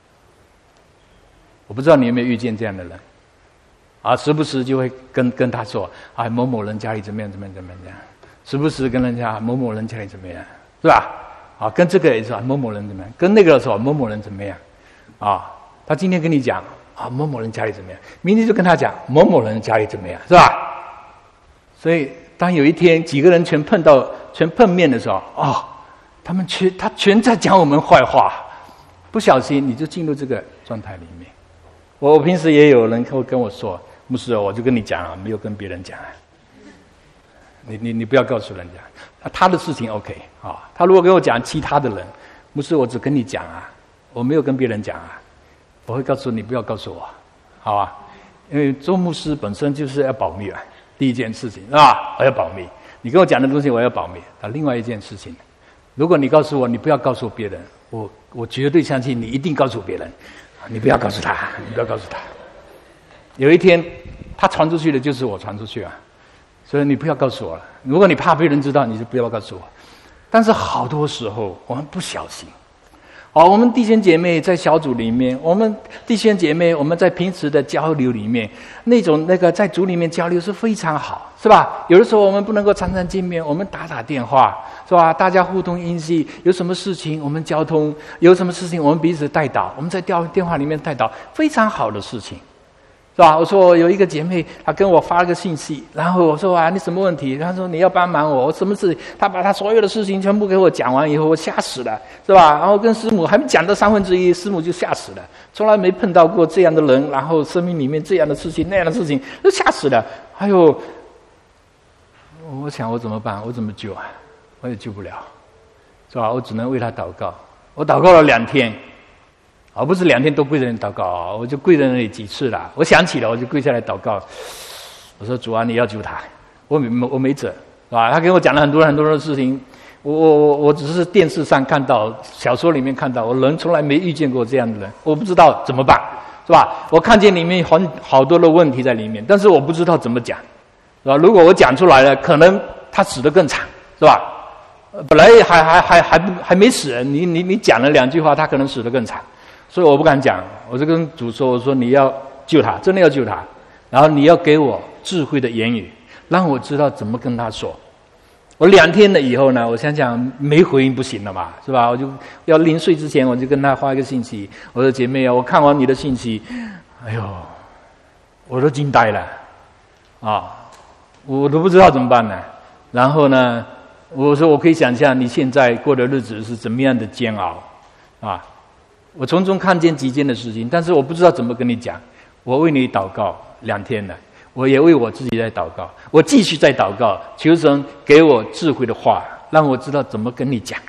我不知道你有没有遇见这样的人，啊，时不时就会跟他说，啊，某某人家里怎么样，时不时跟人家某某人家里怎么样，是吧？啊，跟这个也说某某人怎么样，跟那个说某某人怎么样，啊，他今天跟你讲啊某某人家里怎么样，明天就跟他讲某某人家里怎么样，是吧？所以当有一天几个人全碰面的时候，哦，他全在讲我们坏话，不小心你就进入这个状态里面。我平时也有人会跟我说，牧师，我就跟你讲啊，没有跟别人讲啊。你不要告诉人家，他的事情 OK 啊。他如果跟我讲其他的人，牧师，我只跟你讲啊，我没有跟别人讲啊。我会告诉你，不要告诉我，好吧？因为做牧师本身就是要保密啊，第一件事情是吧？我要保密，你跟我讲的东西我要保密。另外一件事情，如果你告诉我，你不要告诉别人，我绝对相信你一定告诉别人。你不要告诉他，你不要告诉他。有一天，他传出去的就是我传出去啊，所以你不要告诉我了。如果你怕别人知道，你就不要告诉我。但是好多时候我们不小心，我们弟兄姐妹在小组里面，我们弟兄姐妹我们在平时的交流里面，那个在组里面交流是非常好，是吧？有的时候我们不能够常常见面，我们打电话。是吧？大家互通音息，有什么事情我们交通，有什么事情我们彼此带导，我们在电话里面带导，非常好的事情，是吧？我说有一个姐妹，她跟我发了个信息，然后我说啊，你什么问题？她说你要帮忙我什么事？她把她所有的事情全部给我讲完以后，我吓死了，是吧？然后跟师母还没讲到1/3，师母就吓死了，从来没碰到过这样的人，然后生命里面这样的事情那样的事情，都吓死了。还有，我想我怎么办？我怎么救啊？我也救不了，是吧？我只能为他祷告。我祷告了2天，不是2天都跪在那里祷告，我就跪在那里几次了。我想起了，我就跪下来祷告。我说：“主啊，你要救他，我没辙，是吧？”他跟我讲了很多的事情，我只是电视上看到，小说里面看到，我人从来没遇见过这样的人，我不知道怎么办，是吧？我看见里面好多的问题在里面，但是我不知道怎么讲，是吧？如果我讲出来了，可能他死得更惨，是吧？本来还没死，你讲了2句话，他可能死得更惨，所以我不敢讲。我就跟主说：“我说你要救他，真的要救他，然后你要给我智慧的言语，让我知道怎么跟他说。”我2天了以后呢，我想没回应不行了嘛，是吧？我就要临睡之前，我就跟他发一个信息，我说：“姐妹啊，我看完你的信息，哎呦，我都惊呆了，我都不知道怎么办呢。然后呢？”我说我可以想象你现在过的日子是怎么样的煎熬，我从中看见几件的事情，但是我不知道怎么跟你讲。 我为你祷告2天了，我也为我自己在祷告，我继续在祷告，求神给我智慧的话，让我知道怎么跟你讲。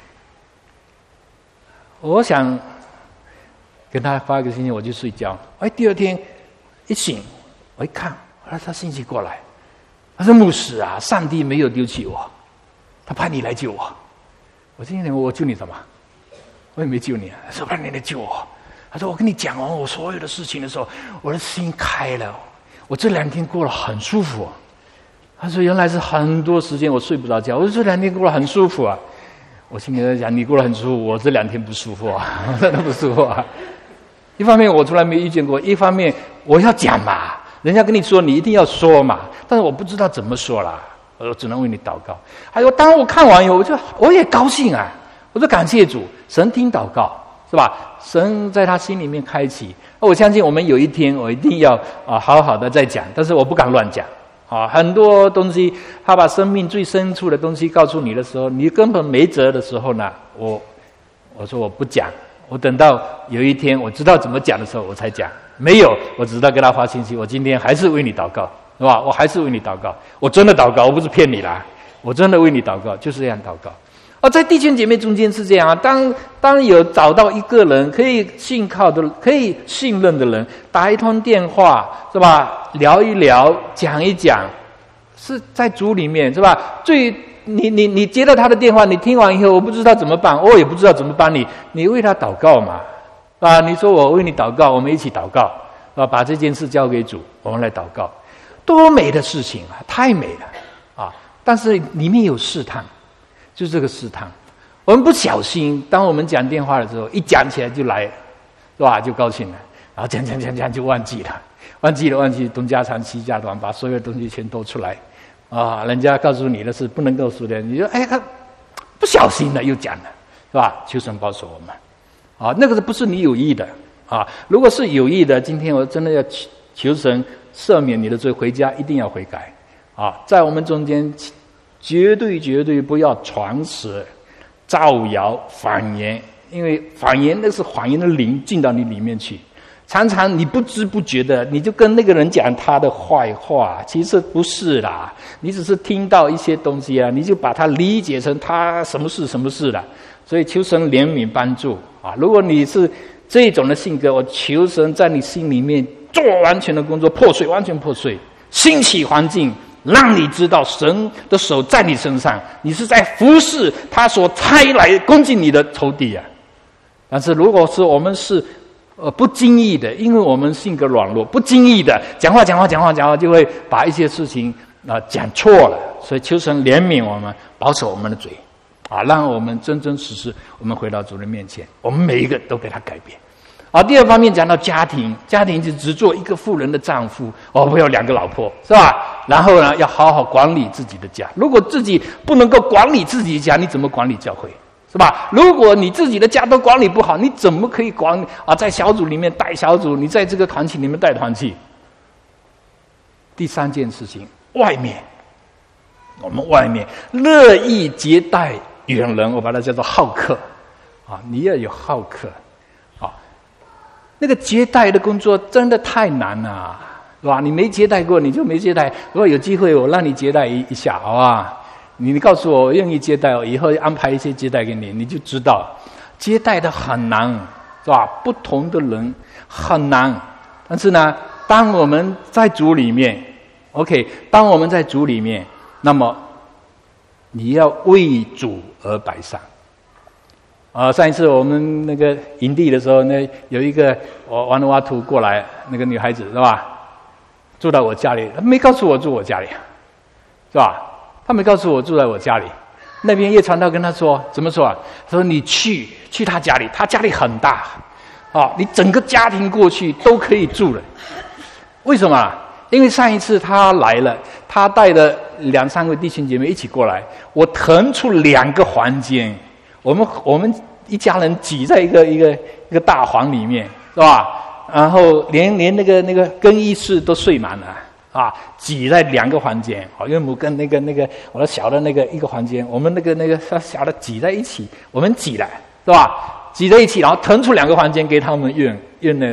我想跟他发一个信息，我就睡觉。第2天一醒，我一看，他信息过来，他说：“牧师啊，上帝没有丢弃我，他派你来救我。”我心里想：“我救你什么？我也没救你啊。”他说：“派你来救我。”他说：“我跟你讲完我所有的事情的时候，我的心开了，我这2天过得很舒服。”他说：“原来是很多时间我睡不着觉。”我说：“这2天过得很舒服啊。”我心里在想：“你过得很舒服，我这2天不舒服啊，真的不舒服啊。”一方面我从来没遇见过，一方面我要讲嘛，人家跟你说你一定要说嘛，但是我不知道怎么说啦，我只能为你祷告。还有当我看完以后，我也高兴啊，我说感谢主，神听祷告是吧？神在他心里面开启，我相信我们有一天我一定要好好的再讲，但是我不敢乱讲。很多东西他把生命最深处的东西告诉你的时候，你根本没辙的时候呢，我说我不讲，我等到有一天我知道怎么讲的时候我才讲。没有，我只知道跟他发信息，我今天还是为你祷告，是吧？我还是为你祷告，我真的祷告，我不是骗你啦，我真的为你祷告，就是这样祷告。在弟兄姐妹中间是这样啊，当有找到一个人可以信靠的、可以信任的人，打一通电话是吧？聊一聊，讲一讲，是在主里面是吧？你接到他的电话，你听完以后，我不知道怎么办，我也不知道怎么帮你，你为他祷告嘛，你说我为你祷告，我们一起祷告，把这件事交给主，我们来祷告，多美的事情啊，太美了啊！但是里面有试探。就是这个试探，我们不小心，当我们讲电话的时候，一讲起来就来，是吧？就高兴了，然后讲就忘记了，东家长西家短，把所有东西全都出来，人家告诉你的是不能告诉的，你说他不小心了又讲了，是吧？求神保守我们，那个不是你有意的啊！如果是有意的，今天我真的要求神赦免你的罪，回家一定要悔改在我们中间。绝对不要传舌、造谣、谎言，因为谎言那是谎言的灵进到你里面去。常常你不知不觉的，你就跟那个人讲他的坏话，其实不是啦，你只是听到一些东西啊，你就把它理解成他什么事啦。所以求神怜悯帮助如果你是这种的性格，我求神在你心里面做完全的工作，完全破碎，兴起环境。让你知道神的手在你身上，你是在服侍他所差来攻击你的仇敌啊！但是如果是我们是不经意的，因为我们性格软弱，不经意的讲话，就会把一些事情讲错了。所以求神怜悯我们，保守我们的嘴让我们真实我们回到主人面前，我们每一个都给他改变。第二方面讲到家庭就只做一个妇人的丈夫，不要2个老婆，是吧？然后呢，要好好管理自己的家。如果自己不能够管理自己的家，你怎么管理教会？是吧？如果你自己的家都管理不好，你怎么可以管在小组里面带小组，你在这个团体里面带团体？第3件事情，我们外面乐意接待远人，我把它叫做好客你要有好客那个接待的工作真的太难了，是吧？你没接待过，你就没接待。如果有机会，我让你接待一下，好吧？你告诉我愿意接待，我以后安排一些接待给你，你就知道接待的很难，是吧？不同的人很难，但是呢，当我们在主里面 ，OK， 当我们在主里面，那么你要为主而摆上。上一次我们那个营地的时候呢，有一个瓦努阿图过来，那个女孩子是吧？住到我家里，她没告诉我住我家里，是吧？她没告诉我住在我家里。那边叶传道跟她说，怎么说他说你去她家里，她家里很大，你整个家庭过去都可以住了。为什么？因为上一次她来了，她带了2、3位弟兄姐妹一起过来，我腾出2个房间。我们一家人挤在一个大房里面，是吧？然后连那个更衣室都睡满了挤在2个房间岳母跟那个我的小的那个一个房间，我们那个小的挤在一起，我们挤了，是吧？挤在一起，然后腾出2个房间给他们用的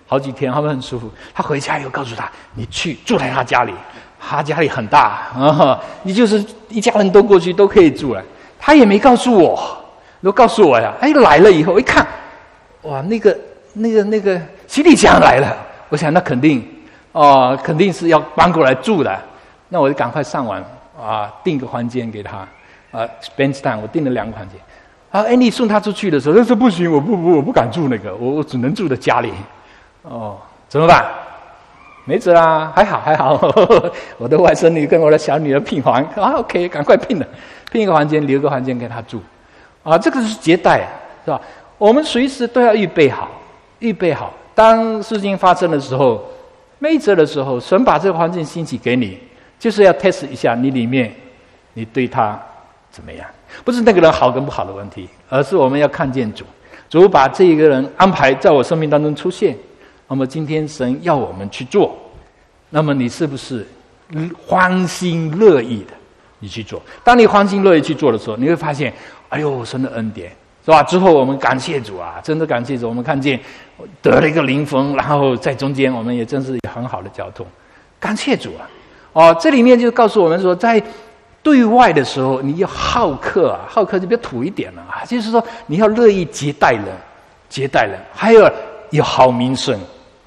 好几天，他们很舒服。他回家以后告诉他，你去住在他家里，他家里很大啊，你就是一家人都过去都可以住了。他也没告诉我，如果告诉我呀，来了以后一看，哇，那个行李箱来了，我想那肯定肯定是要搬过来住的。那我就赶快上网订个房间给他bench time， 我订了2个房间。你送他出去的时候，他说不行，我不敢住那个，我只能住在家里。怎么办？没辙啊，还好，我的外甥女跟我的小女儿聘房，OK， 赶快聘一个房间，留个房间给他住。这个是接待，是吧？我们随时都要预备好。当事情发生的时候，没辙的时候，神把这个环境兴起给你，就是要 test 一下你里面，你对他怎么样？不是那个人好跟不好的问题，而是我们要看见主把这一个人安排在我生命当中出现。那么今天神要我们去做，那么你是不是欢欣乐意的你去做？当你欢欣乐意去做的时候，你会发现，神的恩典，是吧？之后我们感谢主啊，真的感谢主，我们看见得了一个灵峰，然后在中间我们也真是很好的交通，感谢主啊！这里面就告诉我们说，在对外的时候，你要好客好客就比较土一点了就是说你要乐意接待人，还有好名声。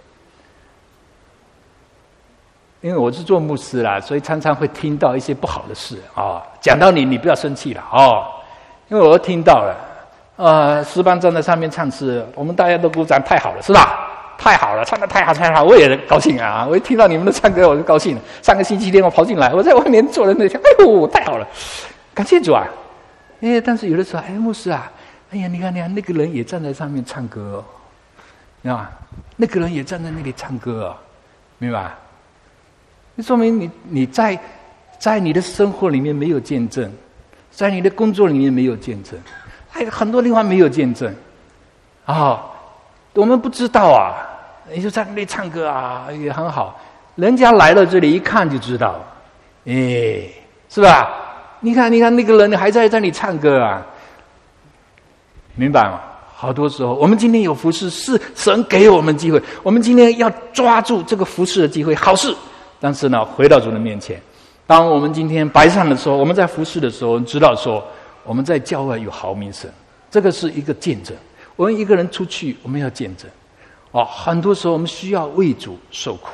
因为我是做牧师啦，所以常常会听到一些不好的事讲到你不要生气了因为我都听到了诗班站在上面唱诗，我们大家都鼓掌，太好了，是吧？太好了，唱得太好，我也高兴啊！我一听到你们的唱歌，我就高兴了。上个星期天我跑进来，我在外面坐在那里，太好了，感谢主啊！但是有的时候，牧师啊，你看那个人也站在上面唱歌明白吗？那个人也站在那里唱歌明白？说明你在你的生活里面没有见证，在你的工作里面没有见证，还有很多地方没有见证我们不知道你就在那里唱歌也很好，人家来了这里一看就知道是吧？你看那个人还在这里唱歌明白吗？好多时候我们今天有服事是神给我们机会，我们今天要抓住这个服事的机会，好事。但是呢，回到主的面前，当我们今天摆上的时候，我们在服事的时候，知道说我们在教会有好名声，这个是一个见证。我们一个人出去，我们要见证很多时候我们需要为主受苦，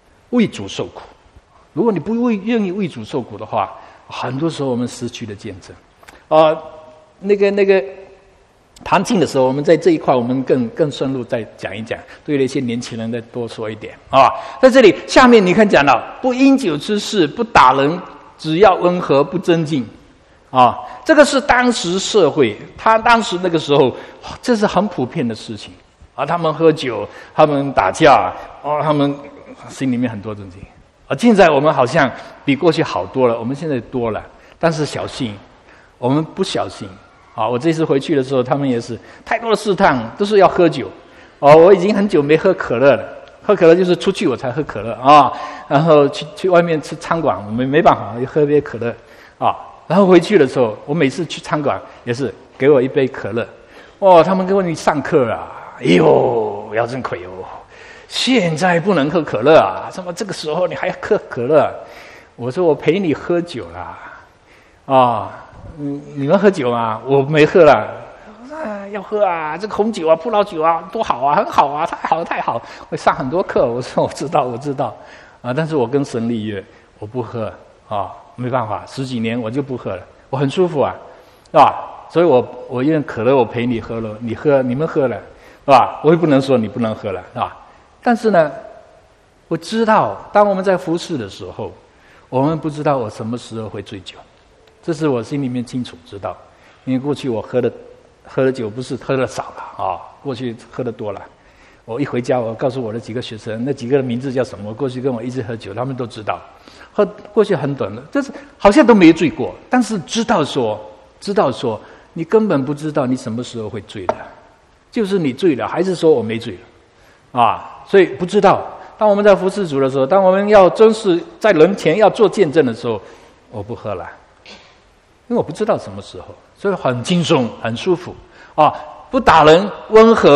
如果你不愿意为主受苦的话，很多时候我们失去了见证那个谈庆的时候，我们在这一块我们更深入再讲一讲，对那些年轻人再多说一点在这里下面你看讲到，不因酒之事，不打人，只要温和，不争竞这个是当时社会，他当时那个时候这是很普遍的事情他们喝酒，他们打架他们心里面很多争竞现在我们好像比过去好多了，我们现在多了，但是小心，我们不小心我这次回去的时候，他们也是太多的试探，都是要喝酒我已经很久没喝可乐了，喝可乐就是出去我才喝可乐然后去外面吃餐馆，我们没办法喝杯可乐然后回去的时候，我每次去餐馆也是给我一杯可乐他们给我上课要真亏现在不能喝可乐怎么这个时候你还喝可乐？我说我陪你喝酒啦你们喝酒吗？我没喝了要喝这个红酒葡萄酒多好很好太好，会上很多课。我说我知道但是我跟神立约，我不喝没办法，10几年我就不喝了，我很舒服是吧？所以我因为可乐我陪你喝了，你们喝了是吧？我也不能说你不能喝了是吧？但是呢，我知道当我们在服事的时候，我们不知道我什么时候会醉酒，这是我心里面清楚知道，因为过去我喝的酒不是喝的少了过去喝的多了。我一回家，我告诉我的几个学生，那几个的名字叫什么？过去跟我一直喝酒，他们都知道。过去很短的，就是好像都没醉过，但是知道说，你根本不知道你什么时候会醉的，就是你醉了，还是说我没醉了所以不知道。当我们在服侍主的时候，当我们要真是在人前要做见证的时候，我不喝了，因为我不知道什么时候，所以很轻松很舒服不打人，温和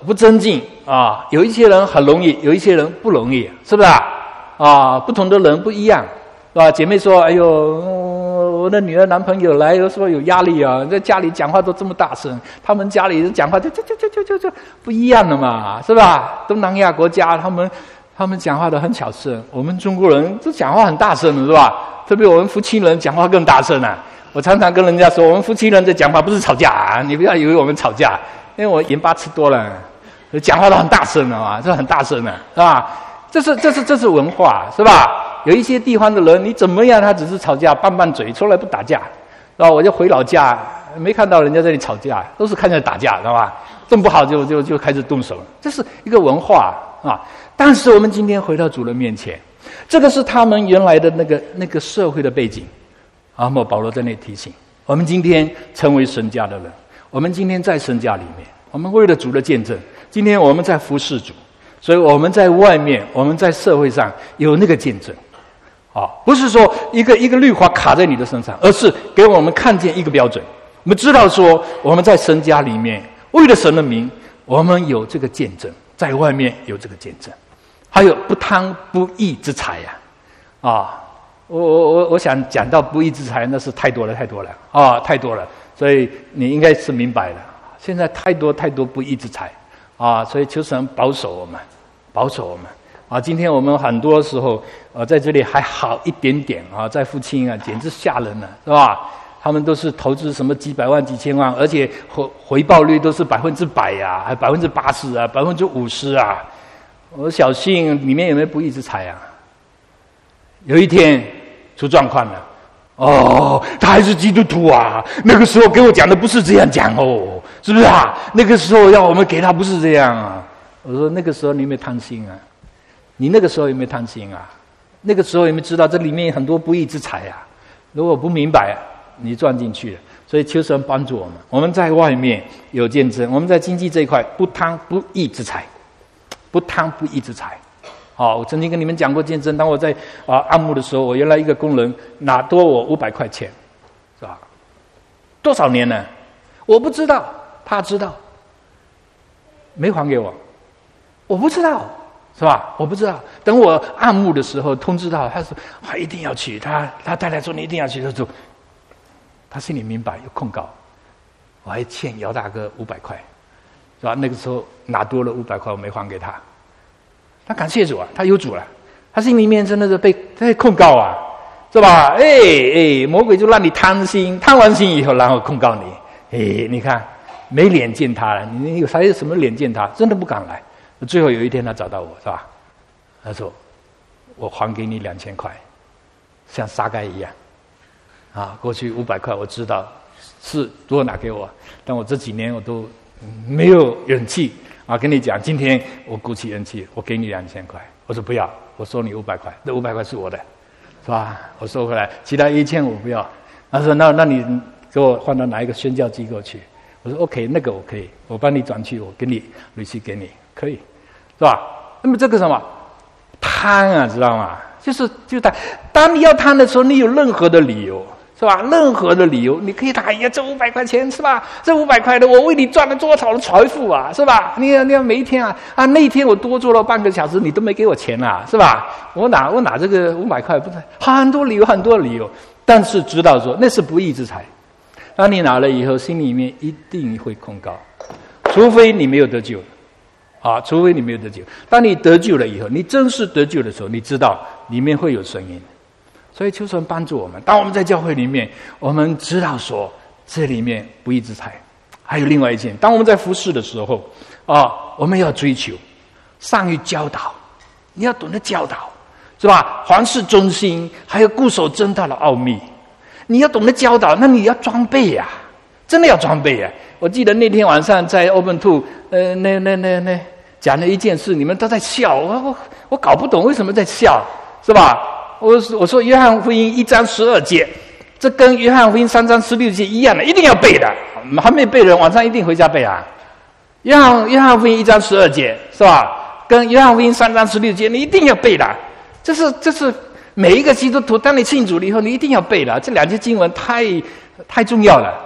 不增进啊。有一些人很容易，有一些人不容易，是不是啊？不同的人不一样，是吧？姐妹说：“哎呦，我的女儿男朋友来，说有压力啊，在家里讲话都这么大声，他们家里讲话就不一样了嘛，是吧？东南亚国家他们讲话都很小声，我们中国人都讲话很大声了，是吧？特别我们福清人讲话更大声啊。我常常跟人家说，我们福清人在讲话不是吵架啊，你不要以为我们吵架，因为我盐巴吃多了，讲话都很大声了啊，这很大声了，是吧？这是文化，是吧？有一些地方的人，你怎么样，他只是吵架拌拌嘴，从来不打架，是吧？我就回老家，没看到人家在这里吵架，都是看见打架，知道吧？这么不好就开始动手了，这是一个文化啊。但是我们今天回到主人面前，这个是他们原来的那个社会的背景。阿莫保罗在那提醒我们，今天成为神家的人，我们今天在神家里面，我们为了主的见证，今天我们在服侍主，所以我们在外面，我们在社会上有那个见证啊，不是说一个律法卡在你的身上，而是给我们看见一个标准。我们知道说我们在神家里面为了神的名，我们有这个见证，在外面有这个见证。还有不贪不义之财啊。我想讲到不义之财，那是太多了啊，太多了，所以你应该是明白了。现在太多不义之财啊，所以求神保守我们啊。今天我们很多时候在这里还好一点点啊，在福清啊简直吓人了，是吧？他们都是投资什么几百万几千万，而且回报率都是100%呀，还80%啊，50%啊。我小心里面有没有不义之财啊？有一天出状况了，他还是基督徒啊！那个时候给我讲的不是这样讲哦，是不是啊？那个时候要我们给他不是这样啊。我说那个时候你有没有贪心啊？你那个时候有没有贪心啊？那个时候有没有知道这里面很多不义之财啊？如果不明白，你赚进去了。所以求神帮助我们，我们在外面有见证，我们在经济这一块不贪不义之财，不贪不义之财。我曾经跟你们讲过见证，当我在按牧的时候，我原来一个工人拿多我500块钱，是吧？多少年了？我不知道，他知道，没还给我，我不知道，是吧？我不知道。等我按牧的时候通知到，他说一定要去，他太太说你一定要去，他心里明白有控告，我还欠姚大哥500块，是吧？那个时候拿多了500块，我没还给他。他感谢主啊，他有主了，他心里面真的是被控告啊，是吧？魔鬼就让你贪心，贪完心以后，然后控告你，你看没脸见他了，你还有什么脸见他？真的不敢来。最后有一天他找到我，是吧？他说我还给你2000块，像沙盖一样啊。过去500块我知道是多拿给我，但我这几年我都没有勇气啊，跟你讲，今天我鼓起勇气，我给你2000块。我说不要，我收你500块，这500块是我的，是吧？我收回来，其他1000我不要。他说那你给我换到哪一个宣教机构去？我说 OK， 那个我可以，我帮你转去，我给你利息给你，可以，是吧？那么这个什么贪啊，知道吗？就贪。当你要贪的时候，你有任何的理由。是吧？任何的理由，你可以打这500块钱，是吧？这500块的，我为你赚了多少的财富啊，是吧？你要每一天那一天我多做了半个小时，你都没给我钱啊，是吧？我拿这个500块，不是很多理由，但是知道说那是不义之财。当你拿了以后，心里面一定会控告，除非你没有得救除非你没有得救。当你得救了以后，你真是得救的时候，你知道里面会有声音。所以求神帮助我们，当我们在教会里面，我们知道说这里面不义之财。还有另外一件，当我们在服事的时候我们要追求善于教导，你要懂得教导，是吧？凡事忠心，还有固守真道的奥秘，你要懂得教导，那你要装备啊，真的要装备啊。我记得那天晚上在 Open Two 那讲了一件事，你们都在笑，我搞不懂为什么在笑，是吧？我说约翰福音1章12节，这跟约翰福音3章16节一样的，一定要背的。还没背的人晚上一定回家背啊。约翰福音1章12节，是吧？跟约翰福音3章16节，你一定要背的。这是每一个基督徒，当你信主了以后，你一定要背的。这2节经文太重要了。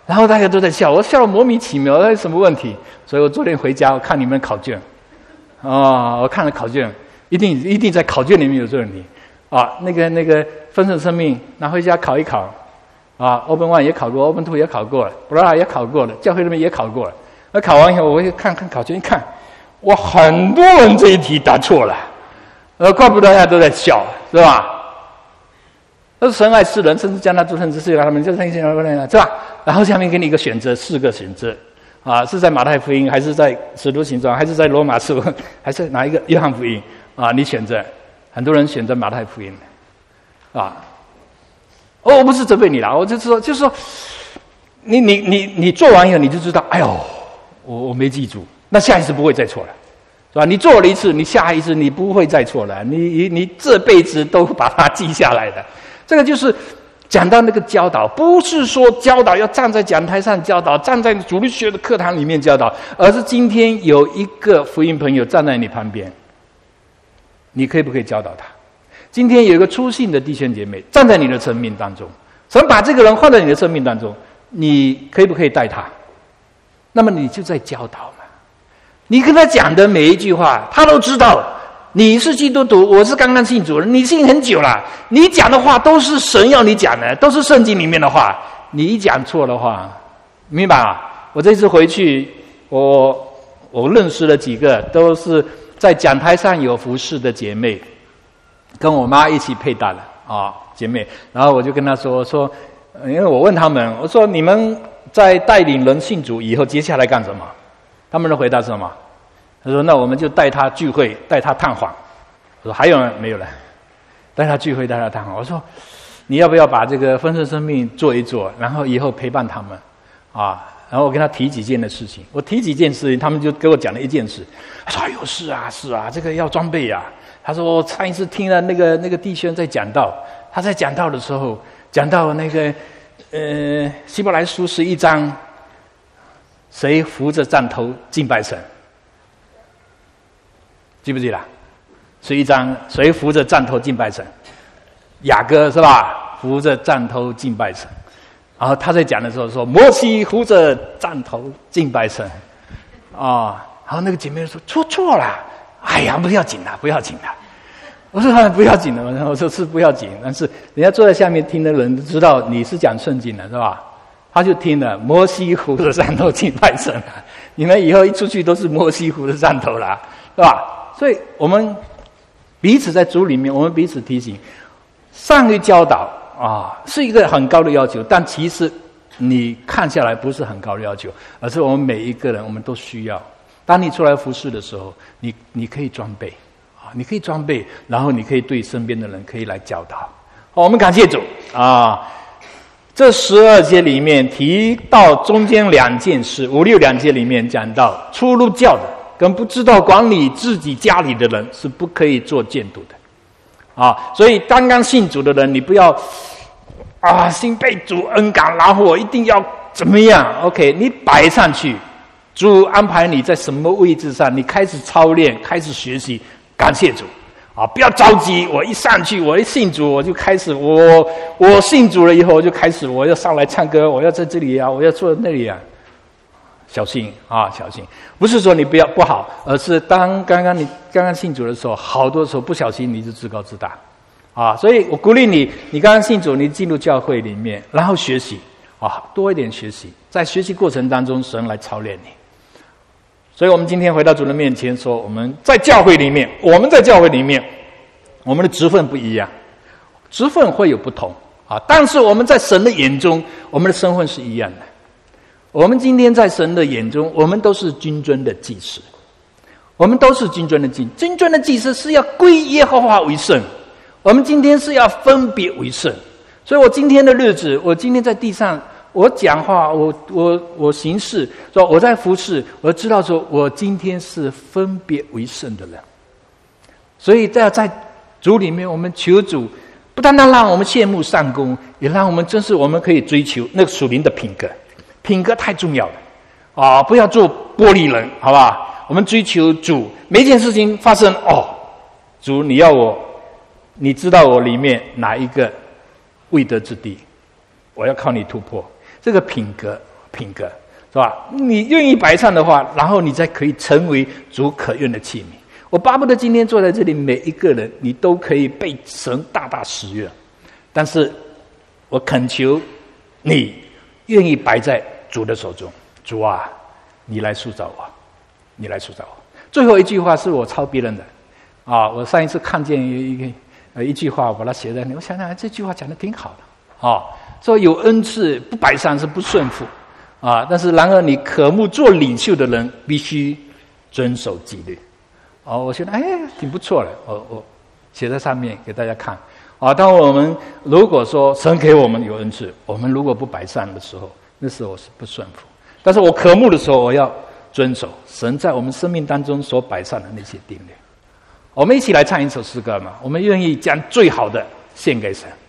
然后大家都在笑，我笑得莫名其妙，那是什么问题？所以我昨天回家，我看你们考卷，我看了考卷，一定在考卷里面有这个问题那个丰盛生命拿回家考一考Open One 也考过 ，Open Two 也考过了 ，Brother 也考过了，教会那边也考过了。那考完以后，我会看考卷，一看，哇，很多人这一题答错了，怪不得大家都在笑，是吧？那是神爱世人，甚至将他诸圣之事给他们，是吧？然后下面给你一个选择，4个选择是在马太福音，还是在使徒行传，还是在罗马书，还是哪一个约翰福音你选择。很多人选择马太福音我不是责备你啦，我就是说，你做完以后你就知道，哎呦，我没记住，那下一次不会再错了，是吧？你做了一次，你下一次你不会再错了，你这辈子都把它记下来的。这个就是讲到那个教导，不是说教导要站在讲台上教导，站在主日学的课堂里面教导，而是今天有一个福音朋友站在你旁边，你可以不可以教导他？今天有一个初信的弟兄姐妹站在你的生命当中，神把这个人放在你的生命当中，你可以不可以带他？那么你就在教导嘛。你跟他讲的每一句话，他都知道。你是基督徒，我是刚刚信主的，你信很久了，你讲的话都是神要你讲的，都是圣经里面的话。你一讲错的话，明白吗？我这次回去，我认识了几个都是在讲台上有服侍的姐妹，跟我妈一起配搭的姐妹。然后我就跟她说，因为我问他们，我说你们在带领人信主以后，接下来干什么？他们的回答是什么？他说：“那我们就带他聚会，带他探访。”我说：“还有没有了？带他聚会，带他探访。”我说：“你要不要把这个丰盛生命做一做，然后以后陪伴他们然后我跟他提几件的事情，我提几件事情，他们就给我讲了一件事。他说：“哎呦，是啊，这个要装备啊。”他说：“我上一次听了那个弟兄在讲道，他在讲道的时候讲到那个希伯来书11章，谁扶着杖头敬拜神？记不记得？11章谁扶着杖头敬拜神？雅各是吧？扶着杖头敬拜神。然后他在讲的时候说，摩西扶着杖头敬拜神然后那个姐妹说错了，哎呀，不要紧了。我说不要紧了，我说是不要紧，但是人家坐在下面听的人知道你是讲圣经的，是吧？他就听了，摩西扶着杖头敬拜神你们以后一出去都是摩西扶着杖头啦，是吧？所以我们彼此在主里面，我们彼此提醒，上一教导是一个很高的要求，但其实你看下来不是很高的要求，而是我们每一个人我们都需要。当你出来服侍的时候，你可以装备你可以装备，然后你可以对身边的人可以来教导。我们感谢主这12节里面提到中间2件事，5、6两节里面讲到初入教的跟不知道管理自己家里的人是不可以做监督的所以刚刚信主的人，你不要心被主恩感，然后我一定要怎么样 OK， 你摆上去，主安排你在什么位置上，你开始操练，开始学习，感谢主不要着急，我一上去，我一信主，我就开始我信主了以后，我就开始我要上来唱歌，我要在这里我要坐在那里小心小心！不是说你不好，而是刚刚信主的时候，好多时候不小心你就自高自大所以我鼓励你刚刚信主，你进入教会里面，然后学习多一点学习，在学习过程当中，神来操练你。所以我们今天回到主的面前说，我们在教会里面，我们的职分不一样，职分会有不同但是我们在神的眼中，我们的身份是一样的。我们今天在神的眼中，我们都是君尊的祭司，我们都是君尊的祭司。君尊的祭司是要归耶和华为圣，我们今天是要分别为圣。所以我今天的日子，我今天在地上，我讲话，我行事，说我在服侍，我知道说我今天是分别为圣的人。所以在主里面，我们求主不单单让我们羡慕善功，也让我们真是我们可以追求那个属灵的品格。品格太重要了不要做玻璃人，好吧？我们追求主，每一件事情发生主你要我，你知道我里面哪一个未得之地，我要靠你突破。这个品格品格，是吧？你愿意摆上的话，然后你才可以成为主可用的器皿。我巴不得今天坐在这里每一个人，你都可以被神大大使用。但是我恳求你愿意摆在主的手中。主啊，你来塑造我，你来塑造我。最后一句话是我抄别人的啊！我上一次看见一句话，我把它写在那里。我想想，这句话讲得挺好的啊。说有恩赐不摆上是不顺服啊，但是然而你渴慕做领袖的人必须遵守纪律。哦，我觉得挺不错的。我写在上面给大家看啊。当我们如果说神给我们有恩赐，我们如果不摆上的时候，那时候是不顺服。但是我渴慕的时候，我要遵守神在我们生命当中所摆上的那些定律。我们一起来唱一首诗歌嘛，我们愿意将最好的献给神。